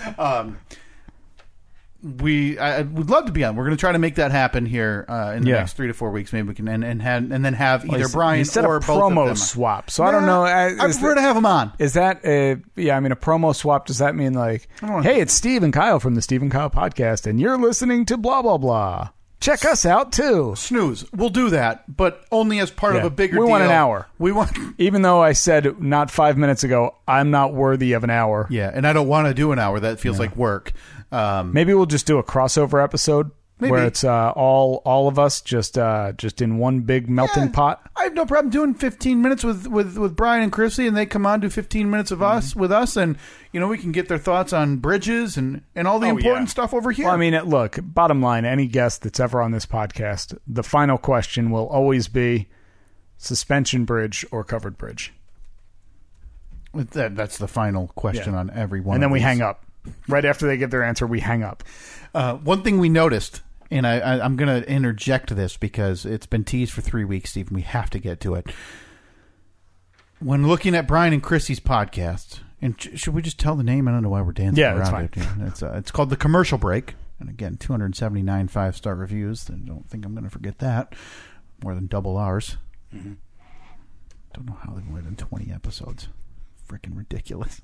I would love to be on. We're going to try to make that happen here in the next 3 to 4 weeks. Maybe we can and then have either Brian or both of them. Promo swap. So I don't know. I prefer to have them on. Is that a promo swap? Does that mean hey, it's Steve and Kyle from the Steve and Kyle podcast, and you're listening to blah blah blah. Check us out too. Snooze. We'll do that, but only as part of a bigger deal. We want an hour. Even though I said not 5 minutes ago, I'm not worthy of an hour. Yeah, and I don't want to do an hour. That feels like work. Maybe we'll just do a crossover episode where it's all of us just in one big melting pot. I have no problem doing 15 minutes with Brian and Chrissy, and they come on, do 15 minutes of us with us, and we can get their thoughts on bridges and all the important stuff over here. Well, I mean, look, bottom line, any guest that's ever on this podcast, the final question will always be suspension bridge or covered bridge. That's the final question on every one. And then we hang up. Right after they give their answer, we hang up. One thing we noticed, and I'm going to interject this because it's been teased for 3 weeks, Steve, and we have to get to it. When looking at Brian and Chrissy's podcast, and should we just tell the name? I don't know why we're dancing around that's fine. it. It's called The Commercial Break. And again, 279 5-star reviews. I don't think I'm going to forget that. More than double ours. Mm-hmm. Don't know how they've more than 20 episodes. Freaking ridiculous.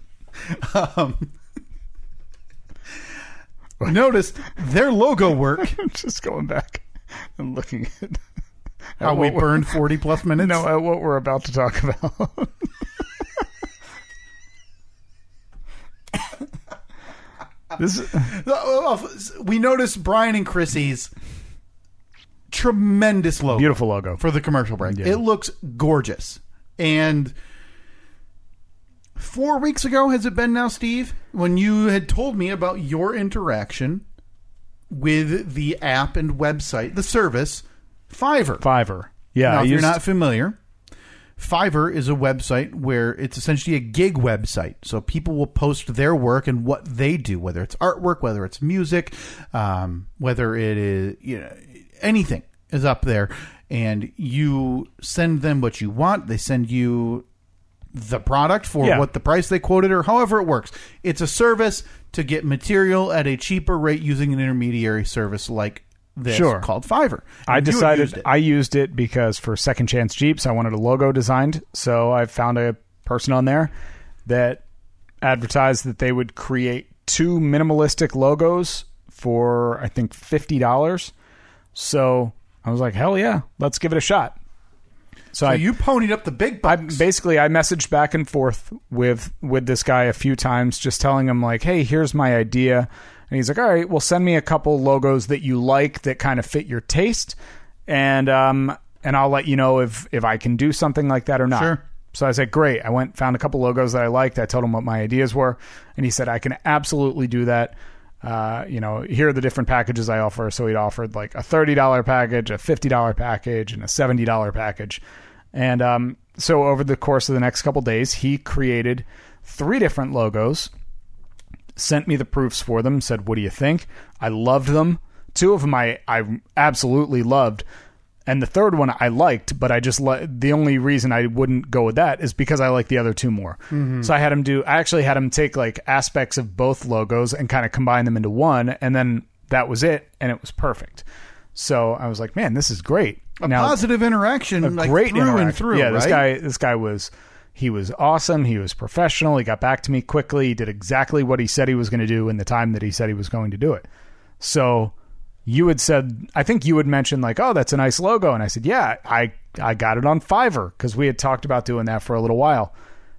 Noticed their logo work. Just going back and looking at how we burned 40 plus minutes. No, at what we're about to talk about. We noticed Brian and Chrissy's tremendous logo. Beautiful logo. For The Commercial Break. Yeah. It looks gorgeous. And 4 weeks ago, has it been now, Steve, when you had told me about your interaction with the app and website, the service, Fiverr. Fiverr. Yeah. Now, if you're not familiar, Fiverr is a website where it's essentially a gig website. So people will post their work and what they do, whether it's artwork, whether it's music, whether it is anything is up there. And you send them what you want. They send you the product for what the price they quoted or however it works. It's a service to get material at a cheaper rate using an intermediary service like this called Fiverr. I decided I used it because for Second Chance Jeeps, I wanted a logo designed. So I found a person on there that advertised that they would create 2 minimalistic logos for, I think, $50. So I was like, hell yeah, let's give it a shot. So you ponied up the big bucks. I messaged back and forth with this guy a few times, just telling him like, hey, here's my idea. And he's like, all right, well, send me a couple logos that you like that kind of fit your taste. And I'll let you know if I can do something like that or not. Sure. So I said, great. I went, found a couple logos that I liked. I told him what my ideas were. And he said, I can absolutely do that. Here are the different packages I offer. So he'd offered like a $30 package, a $50 package, and a $70 package. And so over the course of the next couple days, he created 3 different logos, sent me the proofs for them, said, what do you think? I loved them. 2 of them I absolutely loved. And the third one I liked, but I just the only reason I wouldn't go with that is because I like the other 2 more. Mm-hmm. So I actually had him take like aspects of both logos and kind of combine them into one, and then that was it, and it was perfect. So I was like, man, this is great. Positive interaction, great through interaction. And through. Yeah, right? this guy was awesome. He was professional. He got back to me quickly. He did exactly what he said he was going to do in the time that he said he was going to do it. So you had said, I think you had mentioned like, oh, that's a nice logo. And I said, yeah, I got it on Fiverr because we had talked about doing that for a little while.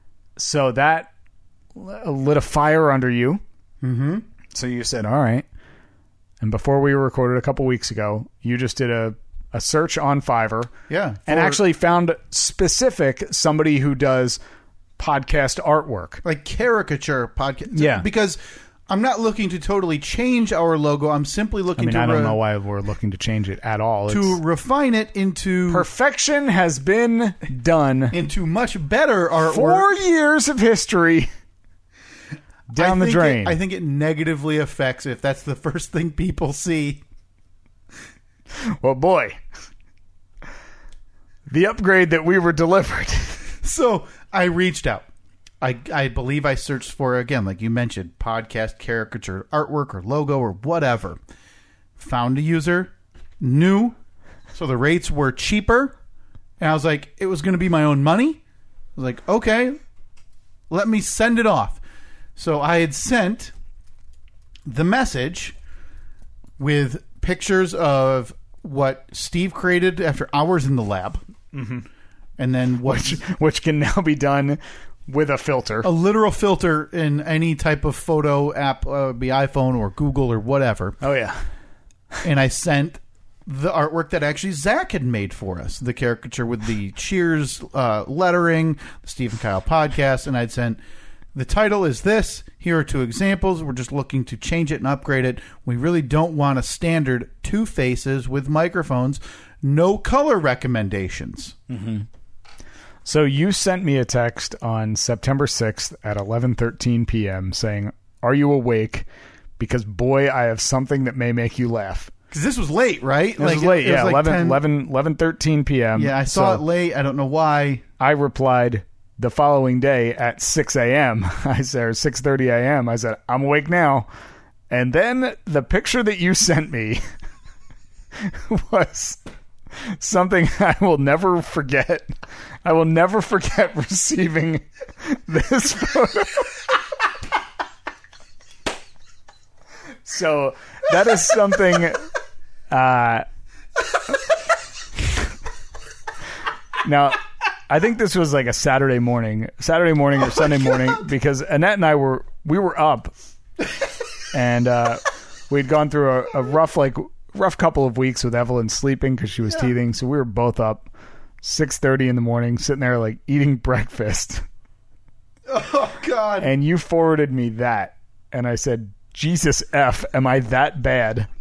So that lit a fire under you. Mm-hmm. So you said, all right. And before we recorded a couple weeks ago, you just did a search on Fiverr. Yeah. And actually found specific somebody who does podcast artwork. Like caricature podcast. Yeah. Because I'm not looking to totally change our logo. I'm simply looking I don't know why we're looking to change it at all. To refine it into... Perfection has been done. Into much better artwork. 4 years of history down the drain. I think it negatively affects if that's the first thing people see. Well, boy. The upgrade that we were delivered. So I reached out. I believe I searched for, again, like you mentioned, podcast, caricature, artwork, or logo, or whatever. Found a user, new, so the rates were cheaper. And I was like, it was going to be my own money. I was like, okay, let me send it off. So I had sent the message with pictures of what Steve created after hours in the lab. Mm-hmm. And then which can now be done with a filter. A literal filter in any type of photo app, be iPhone or Google or whatever. Oh, yeah. and I sent the artwork that actually Zach had made for us, the caricature with the Cheers lettering, the Steve and Kyle podcast, and I'd sent, the title is this, here are 2 examples, we're just looking to change it and upgrade it. We really don't want a standard 2 faces with microphones, no color recommendations. Mm-hmm. So you sent me a text on September 6th at 11:13 p.m. saying, "Are you awake? Because, boy, I have something that may make you laugh." Because this was late, right? This was late, yeah. 11:13 p.m. Yeah, I saw it late. I don't know why. I replied the following day at 6 a.m. I said, or 6:30 a.m. I said, "I'm awake now." And then the picture that you sent me was something I will never forget. I will never forget receiving this photo. So that is something. Now, I think this was like a Saturday morning or Sunday morning, because Annette and I were up, and we'd gone through a rough couple of weeks with Evelyn sleeping because she was teething. So we were both up 6:30 in the morning, sitting there like eating breakfast. Oh God! And you forwarded me that, and I said, "Jesus F, am I that bad?"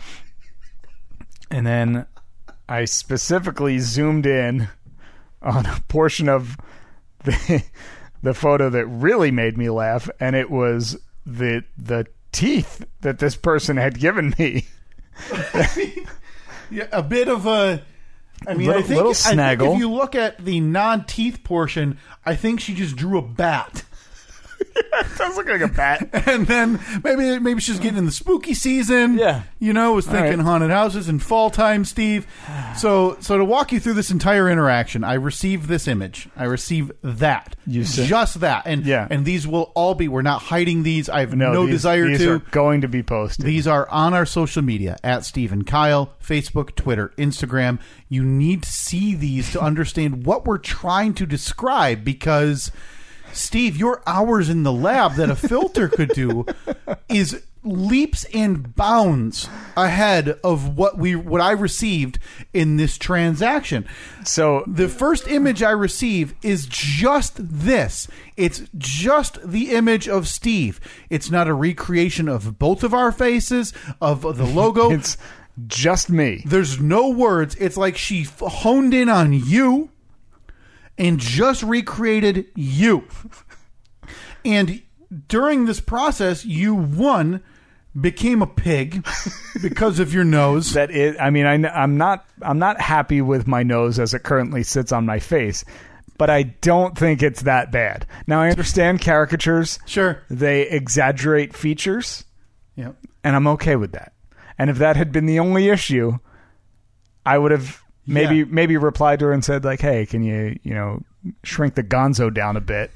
And then I specifically zoomed in on a portion of the photo that really made me laugh, and it was the teeth that this person had given me. Yeah, a bit of a. I mean, I think if you look at the non-teeth portion, I think she just drew a bat. It does look like a bat. And then maybe she's getting in the spooky season. Yeah. Was thinking haunted houses and fall time, Steve. So to walk you through this entire interaction, I received this image. I received that. Just that. And these will all be, we're not hiding these. I have no desire to. These are going to be posted. These are on our social media, at Steve and Kyle, Facebook, Twitter, Instagram. You need to see these to understand what we're trying to describe, because Steve, your hours in the lab that a filter could do is leaps and bounds ahead of what I received in this transaction. So the first image I receive is just this. It's just the image of Steve. It's not a recreation of both of our faces, of the logo. It's just me. There's no words. It's like she honed in on you and just recreated you. And during this process, you became a pig because of your nose. That is, I mean, I'm not happy with my nose as it currently sits on my face, but I don't think it's that bad. Now, I understand caricatures. Sure. They exaggerate features. Yeah. And I'm okay with that. And if that had been the only issue, I would have maybe replied to her and said, like, "Hey, can you shrink the gonzo down a bit?"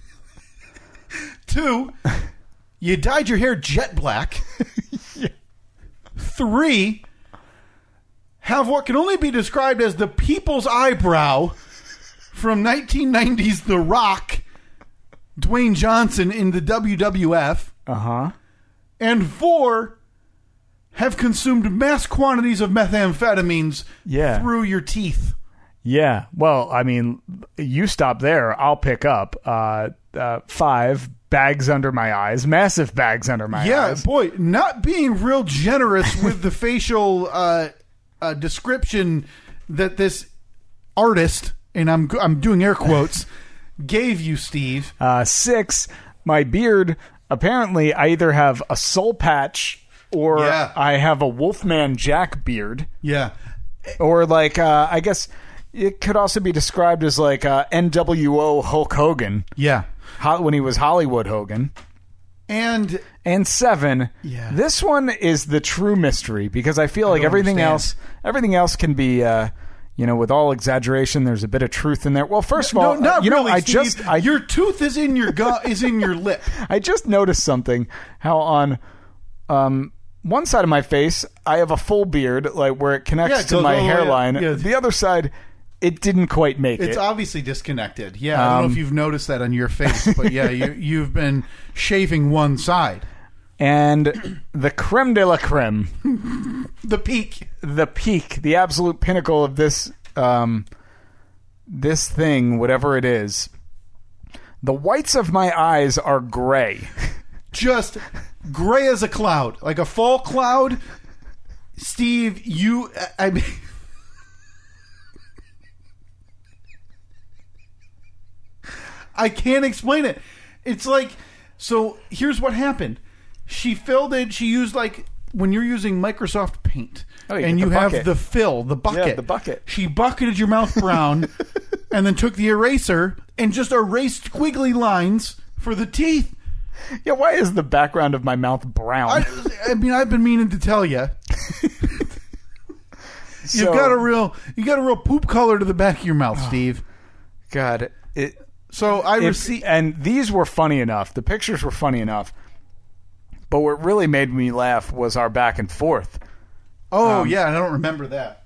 2, you dyed your hair jet black. Yeah. 3, have what can only be described as the people's eyebrow from 1990's The Rock, Dwayne Johnson in the WWF. Uh-huh. And 4, have consumed mass quantities of methamphetamines through your teeth. Yeah. Well, I mean, you stop there. I'll pick up 5 bags under my eyes, massive bags under my eyes. Yeah, boy, not being real generous with the facial description that this artist, and I'm doing air quotes, gave you, Steve. 6, my beard. Apparently, I either have a soul patch or I have a Wolfman Jack beard. Yeah. Or like, I guess it could also be described as like NWO Hulk Hogan. Yeah. When he was Hollywood Hogan. And 7, this one is the true mystery, because I feel like everything else can be, with all exaggeration, there's a bit of truth in there. Well, first of all, not really, Steve. Your tooth is in your is in your lip. I just noticed something. How on one side of my face, I have a full beard, like where it connects to my hairline. Yeah. The other side, it didn't quite make it. It's obviously disconnected. Yeah, I don't know if you've noticed that on your face, but you've been shaving one side. And the creme de la creme. The peak. The absolute pinnacle of this this thing, whatever it is. The whites of my eyes are gray. Just gray as a cloud. Like a fall cloud. Steve, I mean... I can't explain it. It's like... So, here's what happened. She filled it. She used, like... When you're using Microsoft Paint... and you have the bucket. Yeah, the bucket. She bucketed your mouth brown and then took the eraser and just erased squiggly lines for the teeth. Yeah, why is the background of my mouth brown? I mean, I've been meaning to tell you. You got a real poop color to the back of your mouth, Steve. God, and these were funny enough. The pictures were funny enough. But what really made me laugh was our back and forth. Oh, yeah, I don't remember that.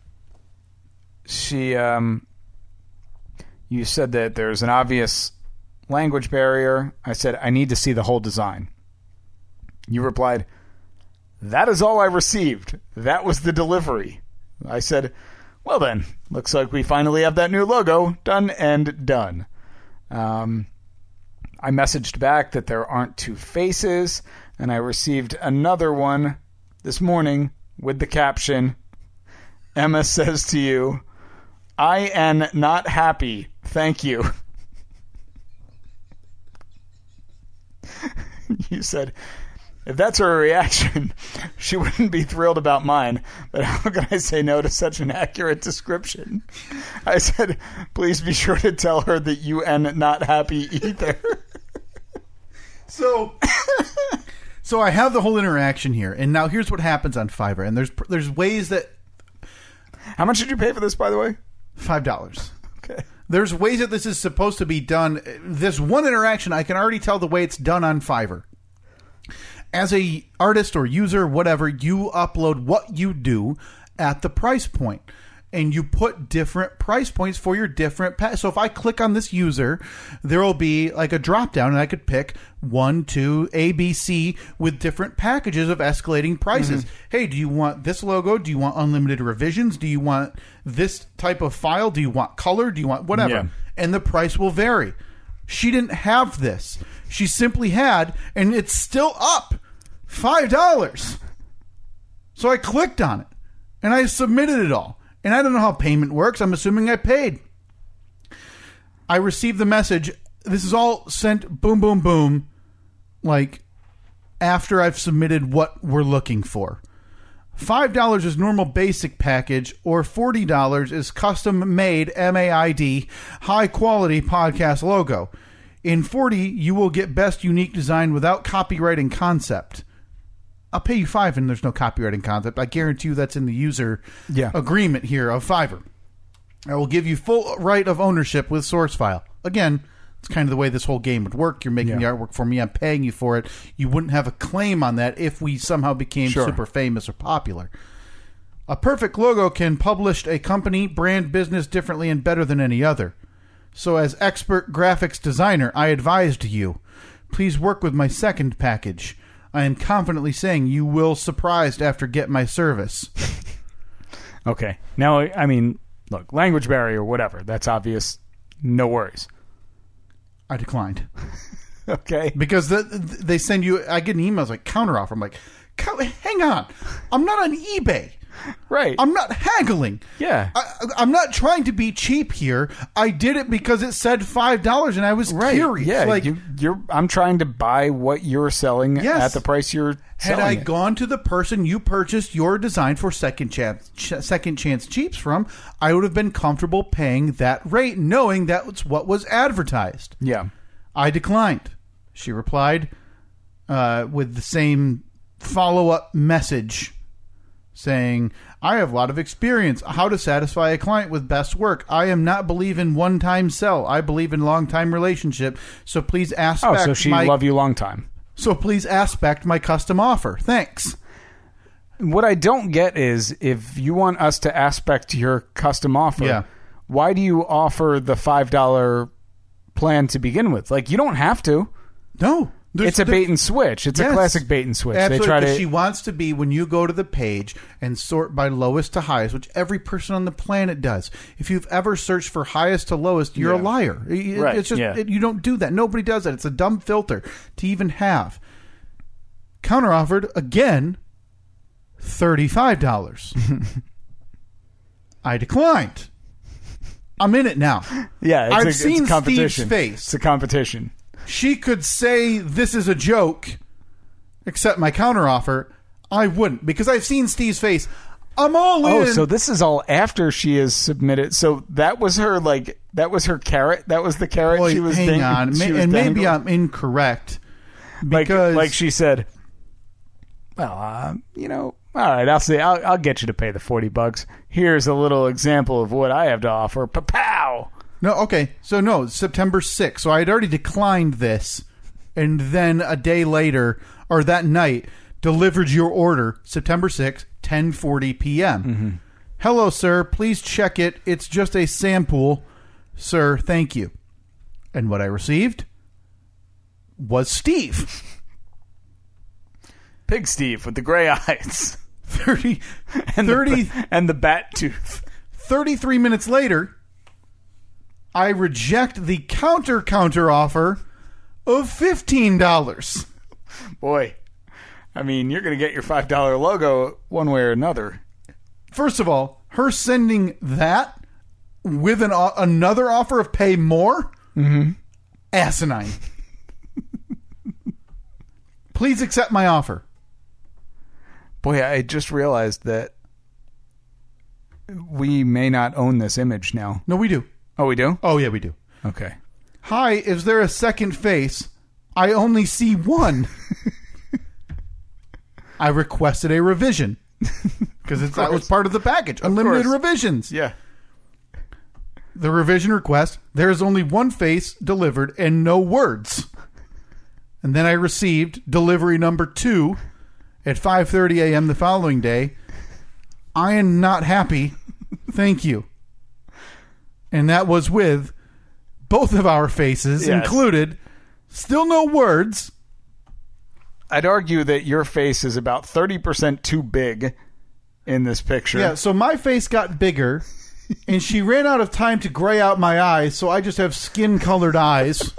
You said that there's an obvious language barrier. I said, I need to see the whole design. You replied, that is all I received. That was the delivery. I said, well then, looks like we finally have that new logo done and done. I messaged back that there aren't two faces, and I received another one this morning with the caption, Emma says to you, I am not happy. Thank you. You said, if that's her reaction, she wouldn't be thrilled about mine, but how can I say no to such an accurate description? I said, please be sure to tell her that you am not happy either. So I have the whole interaction here, and now here's what happens on Fiverr, and there's ways that... How much did you pay for this, by the way? $5. Okay. There's ways that this is supposed to be done. This one interaction, I can already tell the way it's done on Fiverr. As a artist or user, whatever, you upload what you do at the price point. And you put different price points for your different packs. So if I click on this user, there will be like a drop down, and I could pick 1, 2, A, B, C with different packages of escalating prices. Mm-hmm. Hey, do you want this logo? Do you want unlimited revisions? Do you want this type of file? Do you want color? Do you want whatever? Yeah. And the price will vary. She didn't have this. She simply had, and it's still up, $5. So I clicked on it, and I submitted it all. And I don't know how payment works. I'm assuming I paid. I received the message. This is all sent boom, boom, boom, like after I've submitted what we're looking for. $5 is normal basic package, or $40 is custom made MAID high quality podcast logo. In $40, you will get best unique design without copyright and concept. I'll pay you $5 and there's no copyright and concept. I guarantee you that's in the user agreement here of Fiverr. I will give you full right of ownership with source file. Again, it's kind of the way this whole game would work. You're making the artwork for me. I'm paying you for it. You wouldn't have a claim on that if we somehow became super famous or popular. A perfect logo can publish a company, brand, business differently and better than any other. So as expert graphics designer, I advised you, please work with my second package. I am confidently saying you will surprised after get my service. Okay. Now, I mean, look, language barrier, whatever. That's obvious. No worries. I declined. Okay. Because they send you, I get an email like counteroffer. I'm like, hang on. I'm not on eBay. Right. I'm not haggling. Yeah. I'm not trying to be cheap here. I did it because it said $5 and I was curious. Yeah. Like, I'm trying to buy what you're selling at the price you're selling. Had I gone to the person you purchased your design for second chance cheaps from, I would have been comfortable paying that rate, knowing that's what was advertised. Yeah. I declined. She replied with the same follow-up message saying, I have a lot of experience how to satisfy a client with best work. I am not believe in one-time sell. I believe in long-time relationship. So please aspect so she love you long time. So please aspect my custom offer. Thanks. What I don't get is if you want us to aspect your custom offer, why do you offer the $5 plan to begin with? Like, you don't have to. No. It's a bait and switch. It's a classic bait and switch. Absolutely. They try to. She wants to be, when you go to the page and sort by lowest to highest, which every person on the planet does. If you've ever searched for highest to lowest, you're a liar. Right. It's just you don't do that. Nobody does that. It's a dumb filter to even have. Counteroffered again, $35. I declined. I'm in it now. Yeah, I've seen Steve's face. It's a competition. She could say this is a joke, accept my counteroffer. I wouldn't, because I've seen Steve's face. I'm all in. Oh, so this is all after she has submitted. So that was her carrot. That was the carrot she was hang on. And maybe I'm incorrect. Because like she said, well, all right, I'll get you to pay the $40. Here's a little example of what I have to offer. Pa-pow! No, okay. So, no, September 6th. So, I had already declined this. And then a day later, or that night, delivered your order, September 6th, 10:40 p.m. Mm-hmm. Hello, sir. Please check it. It's just a sample. Sir, thank you. And what I received was Steve. Pig Steve with the gray eyes. 30 and the bat tooth. 33 minutes later, I reject the counter offer of $15. Boy, I mean, you're going to get your $5 logo one way or another. First of all, her sending that with another offer of pay more? Mm-hmm. Asinine. Please accept my offer. Boy, I just realized that we may not own this image now. No, we do. Oh, we do? Oh, yeah, we do. Okay. Hi, is there a second face? I only see one. I requested a revision because that was part of the package. Unlimited revisions. Yeah. The revision request, there is only one face delivered and no words. And then I received delivery number 2 at 5:30 a.m. the following day. I am not happy. Thank you. And that was with both of our faces included. Still no words. I'd argue that your face is about 30% too big in this picture. Yeah, so my face got bigger, and she ran out of time to gray out my eyes, so I just have skin-colored eyes.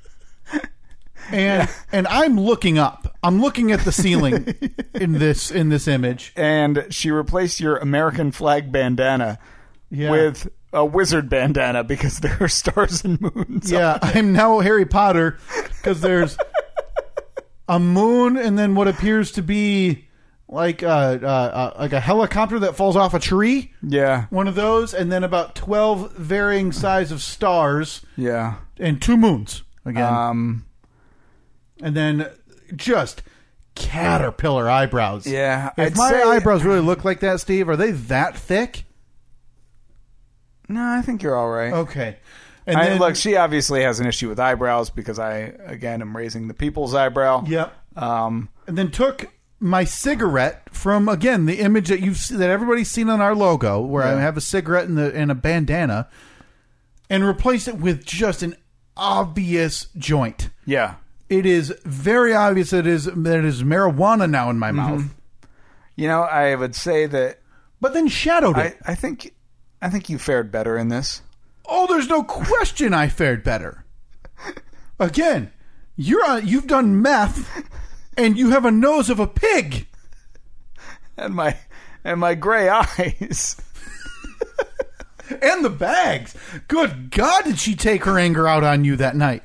And I'm looking up. I'm looking at the ceiling in this image. And she replaced your American flag bandana with a wizard bandana because there are stars and moons. Yeah, I'm now Harry Potter because there's a moon and then what appears to be like a helicopter that falls off a tree. Yeah. One of those, and then about 12 varying size of stars. Yeah. And 2 moons again. And then just caterpillar eyebrows. Yeah. If my eyebrows really look like that, Steve, are they that thick? No, I think you're all right. Okay. And then, look, she obviously has an issue with eyebrows because I, again, am raising the people's eyebrow. Yep. And then took my cigarette from, again, the image that everybody's seen on our logo, where I have a cigarette and a bandana, and replaced it with just an obvious joint. Yeah. It is very obvious that it is marijuana now in my mouth. You know, I would say that... But then shadowed it. I think you fared better in this. Oh, there's no question I fared better. Again, you've done meth, and you have a nose of a pig. And my gray eyes. And the bags. Good God, did she take her anger out on you that night?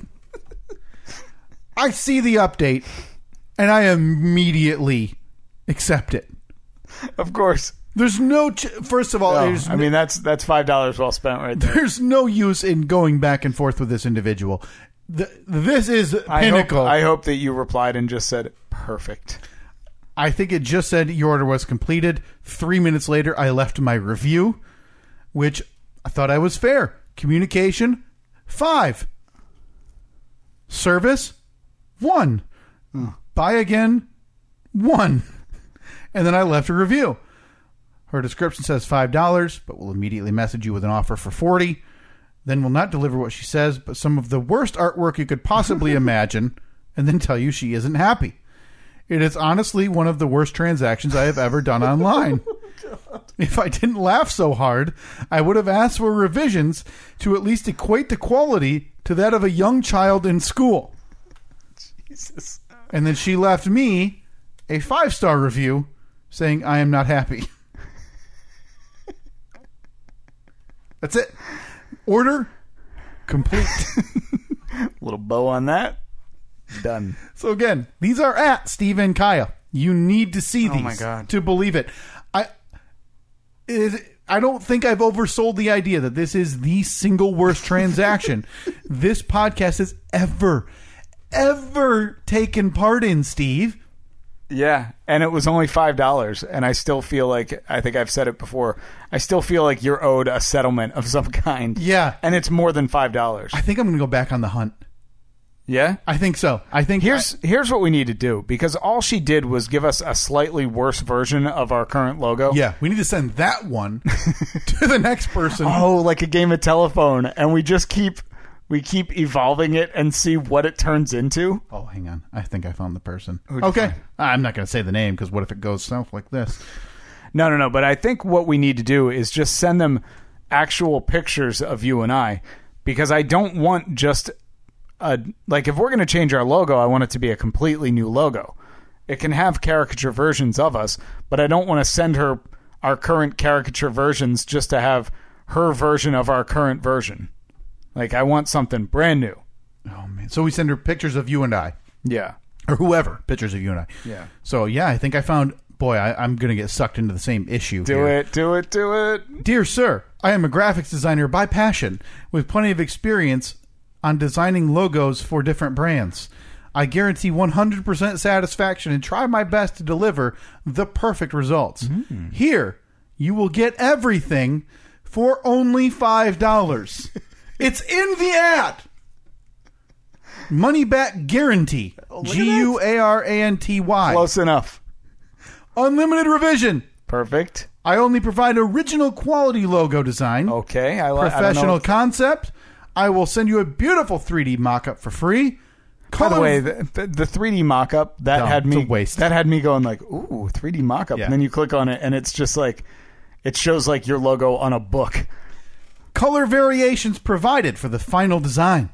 I see the update, and I immediately accept it. Of course. There's no... First of all... that's $5 well spent right there. There's no use in going back and forth with this individual. This is pinnacle. I hope that you replied and just said, perfect. I think it just said your order was completed. 3 minutes later, I left my review, which I thought I was fair. Communication, 5. Service, 1. Buy again, 1. And then I left a review. Her description says $5, but will immediately message you with an offer for $40. Then will not deliver what she says, but some of the worst artwork you could possibly imagine. and then tell you she isn't happy. It is honestly one of the worst transactions I have ever done online. If I didn't laugh so hard, I would have asked for revisions to at least equate the quality to that of a young child in school. Jesus. And then she left me a 5-star review saying I am not happy. That's it. Order complete. Little bow on that. Done. So again, these are at Steve and Kaya. You need to see these my God. to believe it. I don't think I've oversold the idea that this is the single worst transaction this podcast has ever taken part in, Steve. Yeah, and it was only $5, and I still feel like, I think I've said it before, I still feel like you're owed a settlement of some kind. Yeah. And it's more than $5. I think I'm going to go back on the hunt. Yeah? I think so. I think here's what we need to do, because all she did was give us a slightly worse version of our current logo. Yeah, we need to send that one to the next person. Oh, like a game of telephone, and we just keep evolving it and see what it turns into. Oh, hang on. I think I found the person. Who'd you Okay. find? I'm not going to say the name, because what if it goes south like this? No, but I think what we need to do is just send them actual pictures of you and I, because I don't want just like, if we're going to change our logo, I want it to be a completely new logo. It can have caricature versions of us, but I don't want to send her our current caricature versions just to have her version of our current version. Like, I want something brand new. Oh, man. So we send her pictures of you and I. Yeah. Or whoever. Pictures of you and I. Yeah. So, yeah, I think I found... Boy, I'm going to get sucked into the same issue here. Do it. Dear sir, I am a graphics designer by passion with plenty of experience on designing logos for different brands. I guarantee 100% satisfaction and try my best to deliver the perfect results. Here, you will get everything for only $5. It's in the ad. Money back guarantee. Guaranty. Close enough. Unlimited revision. Perfect. I only provide original quality logo design. Okay. Professional concept. I will send you a beautiful 3D mock-up for free. By the way, the 3D mock-up, had me it's a waste. That had me going like, ooh, 3D mock-up. Yeah. And then you click on it, and it's just like, it shows like your logo on a book. Color variations provided for the final design.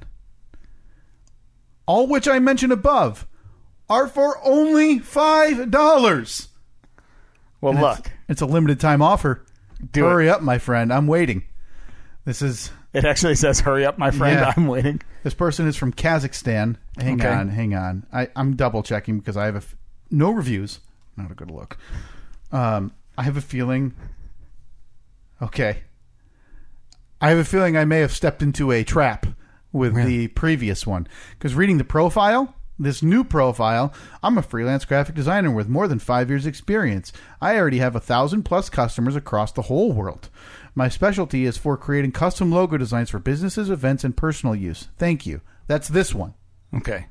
All which I mentioned above are for only $5. Well, And look. It's a limited time offer. Hurry up, my friend. I'm waiting. It actually says, hurry up, my friend. Yeah. I'm waiting. This person is from Kazakhstan. Hang on. I'm double checking because I have no reviews. Not a good look. I have a feeling. Okay. I have a feeling I may have stepped into a trap with the previous one. Because reading the profile, this new profile, I'm a freelance graphic designer with more than 5 years experience. I already have 1,000+ customers across the whole world. My specialty is for creating custom logo designs for businesses, events, and personal use. Thank you. That's this one. Okay.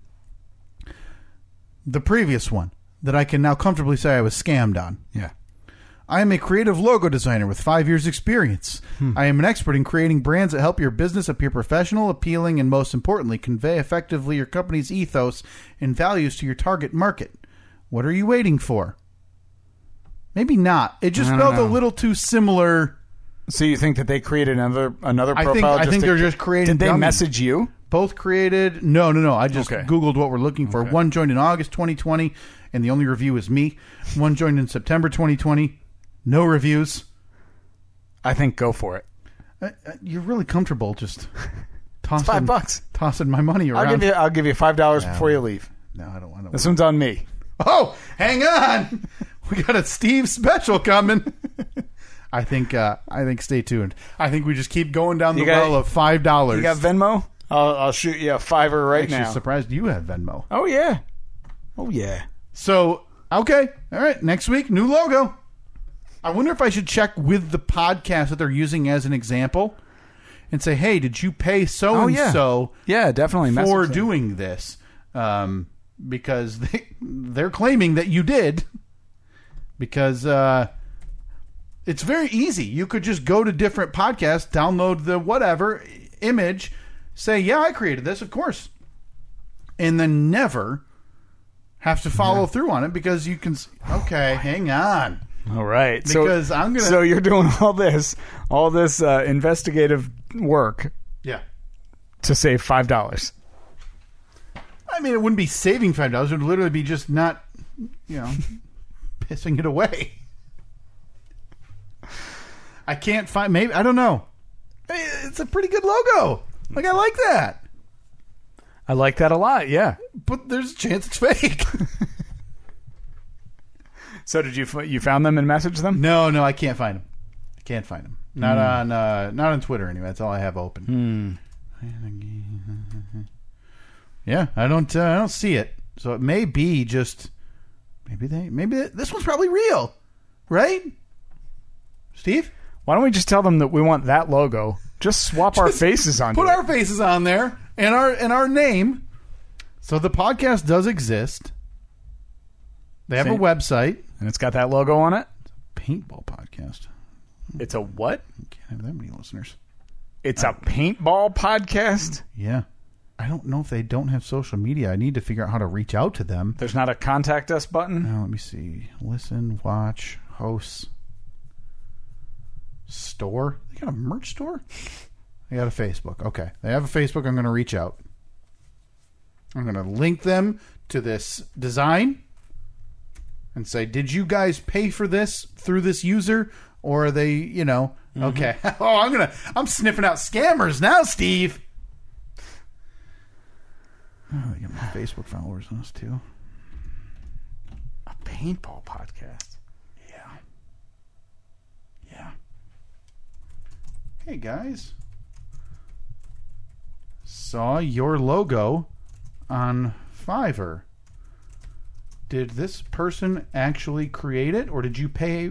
The previous one that I can now comfortably say I was scammed on. Yeah. I am a creative logo designer with 5 years experience. I am an expert in creating brands that help your business appear professional, appealing, and most importantly, convey effectively your company's ethos and values to your target market. What are you waiting for? Maybe not. It just felt a little too similar. So you think that they created another profile? I think they're just creating. Did they dummies. message you? Both created. No. I just Googled what we're looking for. Okay. One joined in August 2020, and the only review is me. One joined in September 2020. No reviews. I think go for it. You're really comfortable just tossing $5. Tossing my money around. I'll give you $5 before you leave. No, I don't want to. This one's on me. Oh, hang on. We got a Steve special coming. I think stay tuned. I think we just keep going down the well of $5. You got Venmo? I'll shoot you a $5 right now. I'm surprised you have Venmo. Oh yeah. So, okay. All right. Next week, new logo. I wonder if I should check with the podcast that they're using as an example and say, hey, did you pay so-and-so Yeah, definitely. for doing this? Because they're claiming that you did. Because it's very easy. You could just go to different podcasts, download the whatever image, say, yeah, I created this, of course. and then never have to follow through on it because you can. Okay, hang on. All right, because So you're doing all this investigative work, to save $5. I mean, it wouldn't be saving $5. It would literally be just not, pissing it away. I can't find. Maybe I don't know. It's a pretty good logo. Like I like that. I like that a lot. Yeah, but there's a chance it's fake. So did you found them and messaged them? No, I can't find them. I can't find them. Not on Twitter anyway. That's all I have open. Yeah, I don't see it. So it may be just maybe this one's probably real, right? Steve, why don't we just tell them that we want that logo? Just swap our faces on. Put our faces on there and our name. So the podcast does exist. They have a website. And it's got that logo on it? It's a paintball podcast. It's a what? You can't have that many listeners. It's a paintball podcast? Yeah. I don't know if they don't have social media. I need to figure out how to reach out to them. There's not a contact us button? Now, let me see. Listen, watch, hosts, store. They got a merch store? They got a Facebook. Okay. They have a Facebook. I'm going to reach out. I'm going to link them to this design. And say, did you guys pay for this through this user, or are they, okay? Oh, I'm sniffing out scammers now, Steve. Oh, they got my Facebook followers on us too. A paintball podcast. Yeah. Hey guys, saw your logo on Fiverr. Did this person actually create it, or did you pay?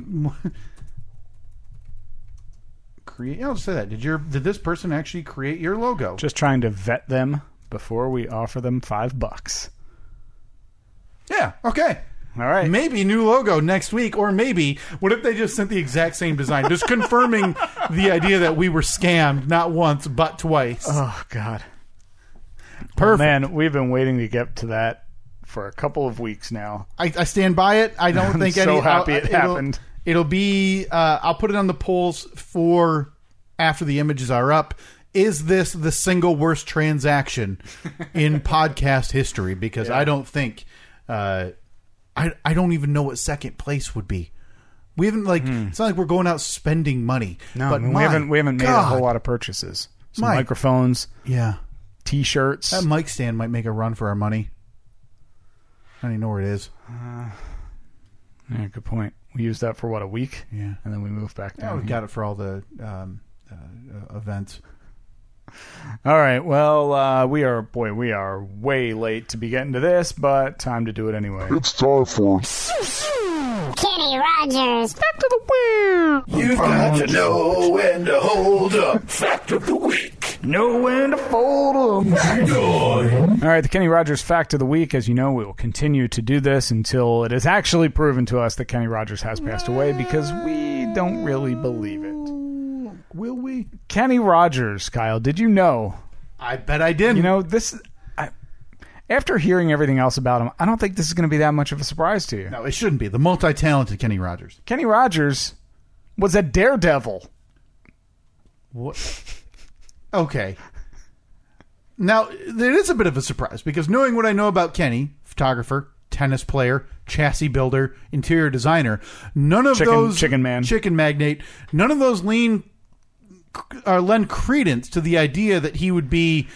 I'll say that. Did this person actually create your logo? Just trying to vet them before we offer them $5. Yeah. Okay. All right. Maybe new logo next week, or maybe what if they just sent the exact same design, just confirming the idea that we were scammed not once but twice. Oh God. Perfect. Oh, man, we've been waiting to get to that for a couple of weeks now. I stand by it. I don't think so happy it happened. It'll be. I'll put it on the polls for after the images are up. Is this the single worst transaction in podcast history? Because I don't think. I don't even know what second place would be. We haven't It's not like we're going out spending money. No, but we haven't made a whole lot of purchases. Some microphones. Yeah. T-shirts. That mic stand might make a run for our money. I don't even know where it is. Yeah, good point. We used that for a week? Yeah. And then we moved back down. Yeah, we got it for all the events. All right. Well, we are way late to be getting to this, but time to do it anyway. It's time for Kenny Rogers. Fact of the Week. You've got to know when to hold up. Fact of the Week. Know when to fold them. All right, the Kenny Rogers Fact of the Week. As you know, we will continue to do this until it is actually proven to us that Kenny Rogers has passed away, because we don't really believe it. Will we? Kenny Rogers, Kyle, did you know? I bet I didn't. You know, after hearing everything else about him, I don't think this is going to be that much of a surprise to you. No, it shouldn't be. The multi-talented Kenny Rogers. Kenny Rogers was a daredevil. What? Okay. Now, it is a bit of a surprise, because knowing what I know about Kenny, photographer, tennis player, chassis builder, interior designer, none of those... Chicken man. Chicken magnate. None of those lend credence to the idea that he would be,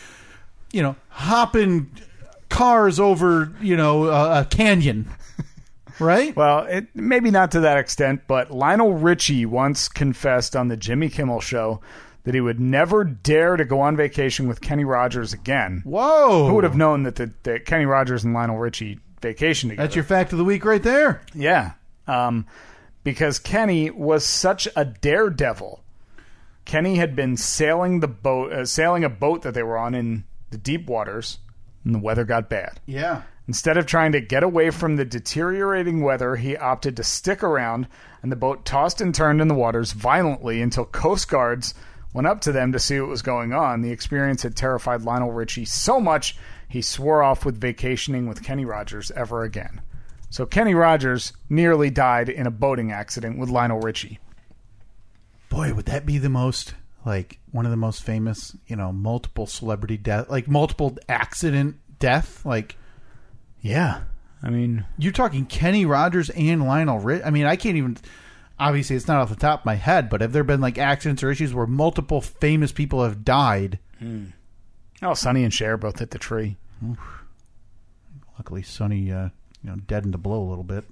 hopping cars over, a canyon. Right? Well, maybe not to that extent, but Lionel Richie once confessed on the Jimmy Kimmel Show that he would never dare to go on vacation with Kenny Rogers again. Whoa. Who would have known that Kenny Rogers and Lionel Richie vacationed together? That's your fact of the week right there. Yeah. Because Kenny was such a daredevil. Kenny had been sailing a boat that they were on in the deep waters, and the weather got bad. Yeah. Instead of trying to get away from the deteriorating weather, he opted to stick around, and the boat tossed and turned in the waters violently until Coast Guards went up to them to see what was going on. The experience had terrified Lionel Richie so much he swore off with vacationing with Kenny Rogers ever again. So Kenny Rogers nearly died in a boating accident with Lionel Richie. Boy, would that be the most, like, one of the most famous, multiple celebrity death, like multiple accident death? Like, yeah. I mean, you're talking Kenny Rogers and Lionel Richie. I mean, I can't even, obviously it's not off the top of my head, but have there been like accidents or issues where multiple famous people have died? Oh, Sonny and Cher both hit the tree. Oof. Luckily, Sonny, deadened the blow a little bit.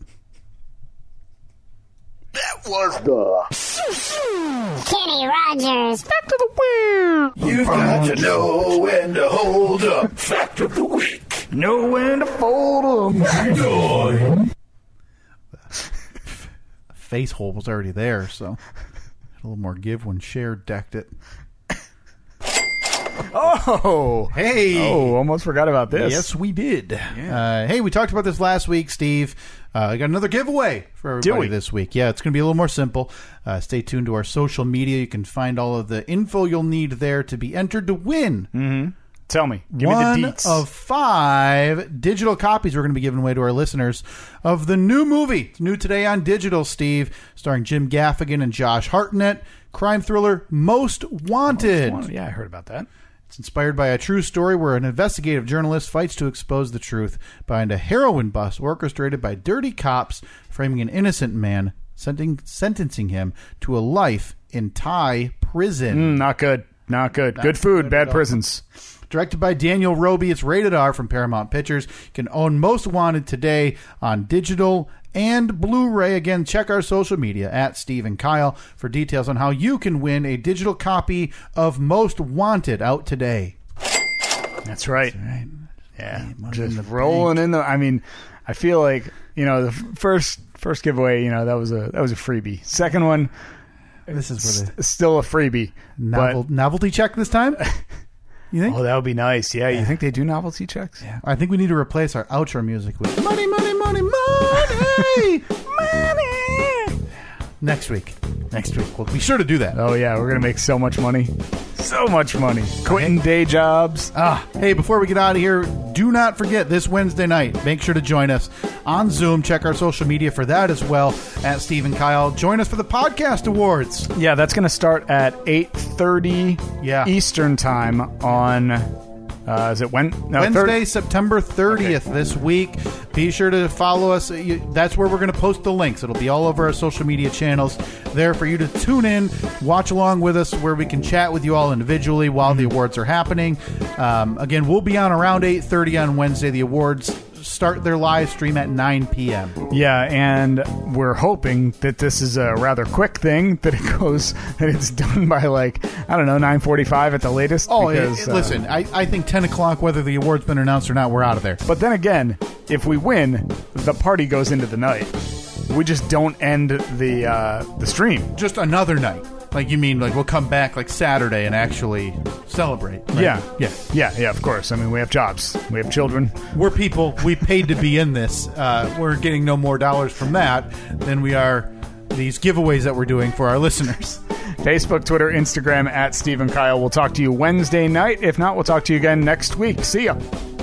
That was the Kenny Rogers. Fact of the Week. You've got to know when to hold up. Fact of the Week. Know when to fold 'em. Face hole was already there, so a little more give when Cher decked it. Oh, hey! Oh, almost forgot about this. Yes, we did. Yeah. Hey, we talked about this last week, Steve. I got another giveaway for everybody this week. Yeah, it's going to be a little more simple. Stay tuned to our social media. You can find all of the info you'll need there to be entered to win. Mm-hmm. Tell me. Give One me the deets. of 5 digital copies we're going to be giving away to our listeners of the new movie. It's new today on digital, Steve, starring Jim Gaffigan and Josh Hartnett. Crime thriller Most Wanted. Yeah, I heard about that. It's inspired by a true story where an investigative journalist fights to expose the truth behind a heroin bust orchestrated by dirty cops, framing an innocent man, sentencing him to a life in Thai prison. Not good. Not good. Good food, bad prisons. Directed by Daniel Roby, it's rated R from Paramount Pictures. You can own Most Wanted today on digital and Blu-ray. Again, check our social media at Steve and Kyle for details on how you can win a digital copy of Most Wanted out today. That's right. Yeah, just in the rolling in the. I mean, I feel like the first giveaway. That was a freebie. Second one, this is still a freebie. Novelty check this time. You think? Oh, that would be nice. Yeah, you think they do novelty checks? Yeah. I think we need to replace our outro music with money, money, money, money, money. Next week. We'll be sure to do that. Oh, yeah. We're going to make so much money. So much money. Quitting day jobs. Hey, before we get out of here, do not forget this Wednesday night. Make sure to join us on Zoom. Check our social media for that as well at Steve and Kyle. Join us for the Podcast Awards. Yeah, that's going to start at 8:30 Eastern time on... is it Wednesday, September 30th this week. Be sure to follow us. That's where we're going to post the links. It'll be all over our social media channels there for you to tune in, watch along with us, where we can chat with you all individually while the awards are happening. Again, we'll be on around 8:30 on Wednesday. The awards start their live stream at 9 p.m. Yeah, and we're hoping that this is a rather quick thing, that it's done by 9:45 at the latest. Oh, listen, I think 10 o'clock, whether the award's been announced or not, we're out of there. But then again, if we win, the party goes into the night. We just don't end the stream. Just another night. You mean we'll come back Saturday and actually celebrate? Right? Yeah, of course. I mean, we have jobs. We have children. We're people. We paid to be in this. We're getting no more dollars from that than we are these giveaways that we're doing for our listeners. Facebook, Twitter, Instagram at Steve and Kyle. We'll talk to you Wednesday night. If not, we'll talk to you again next week. See ya.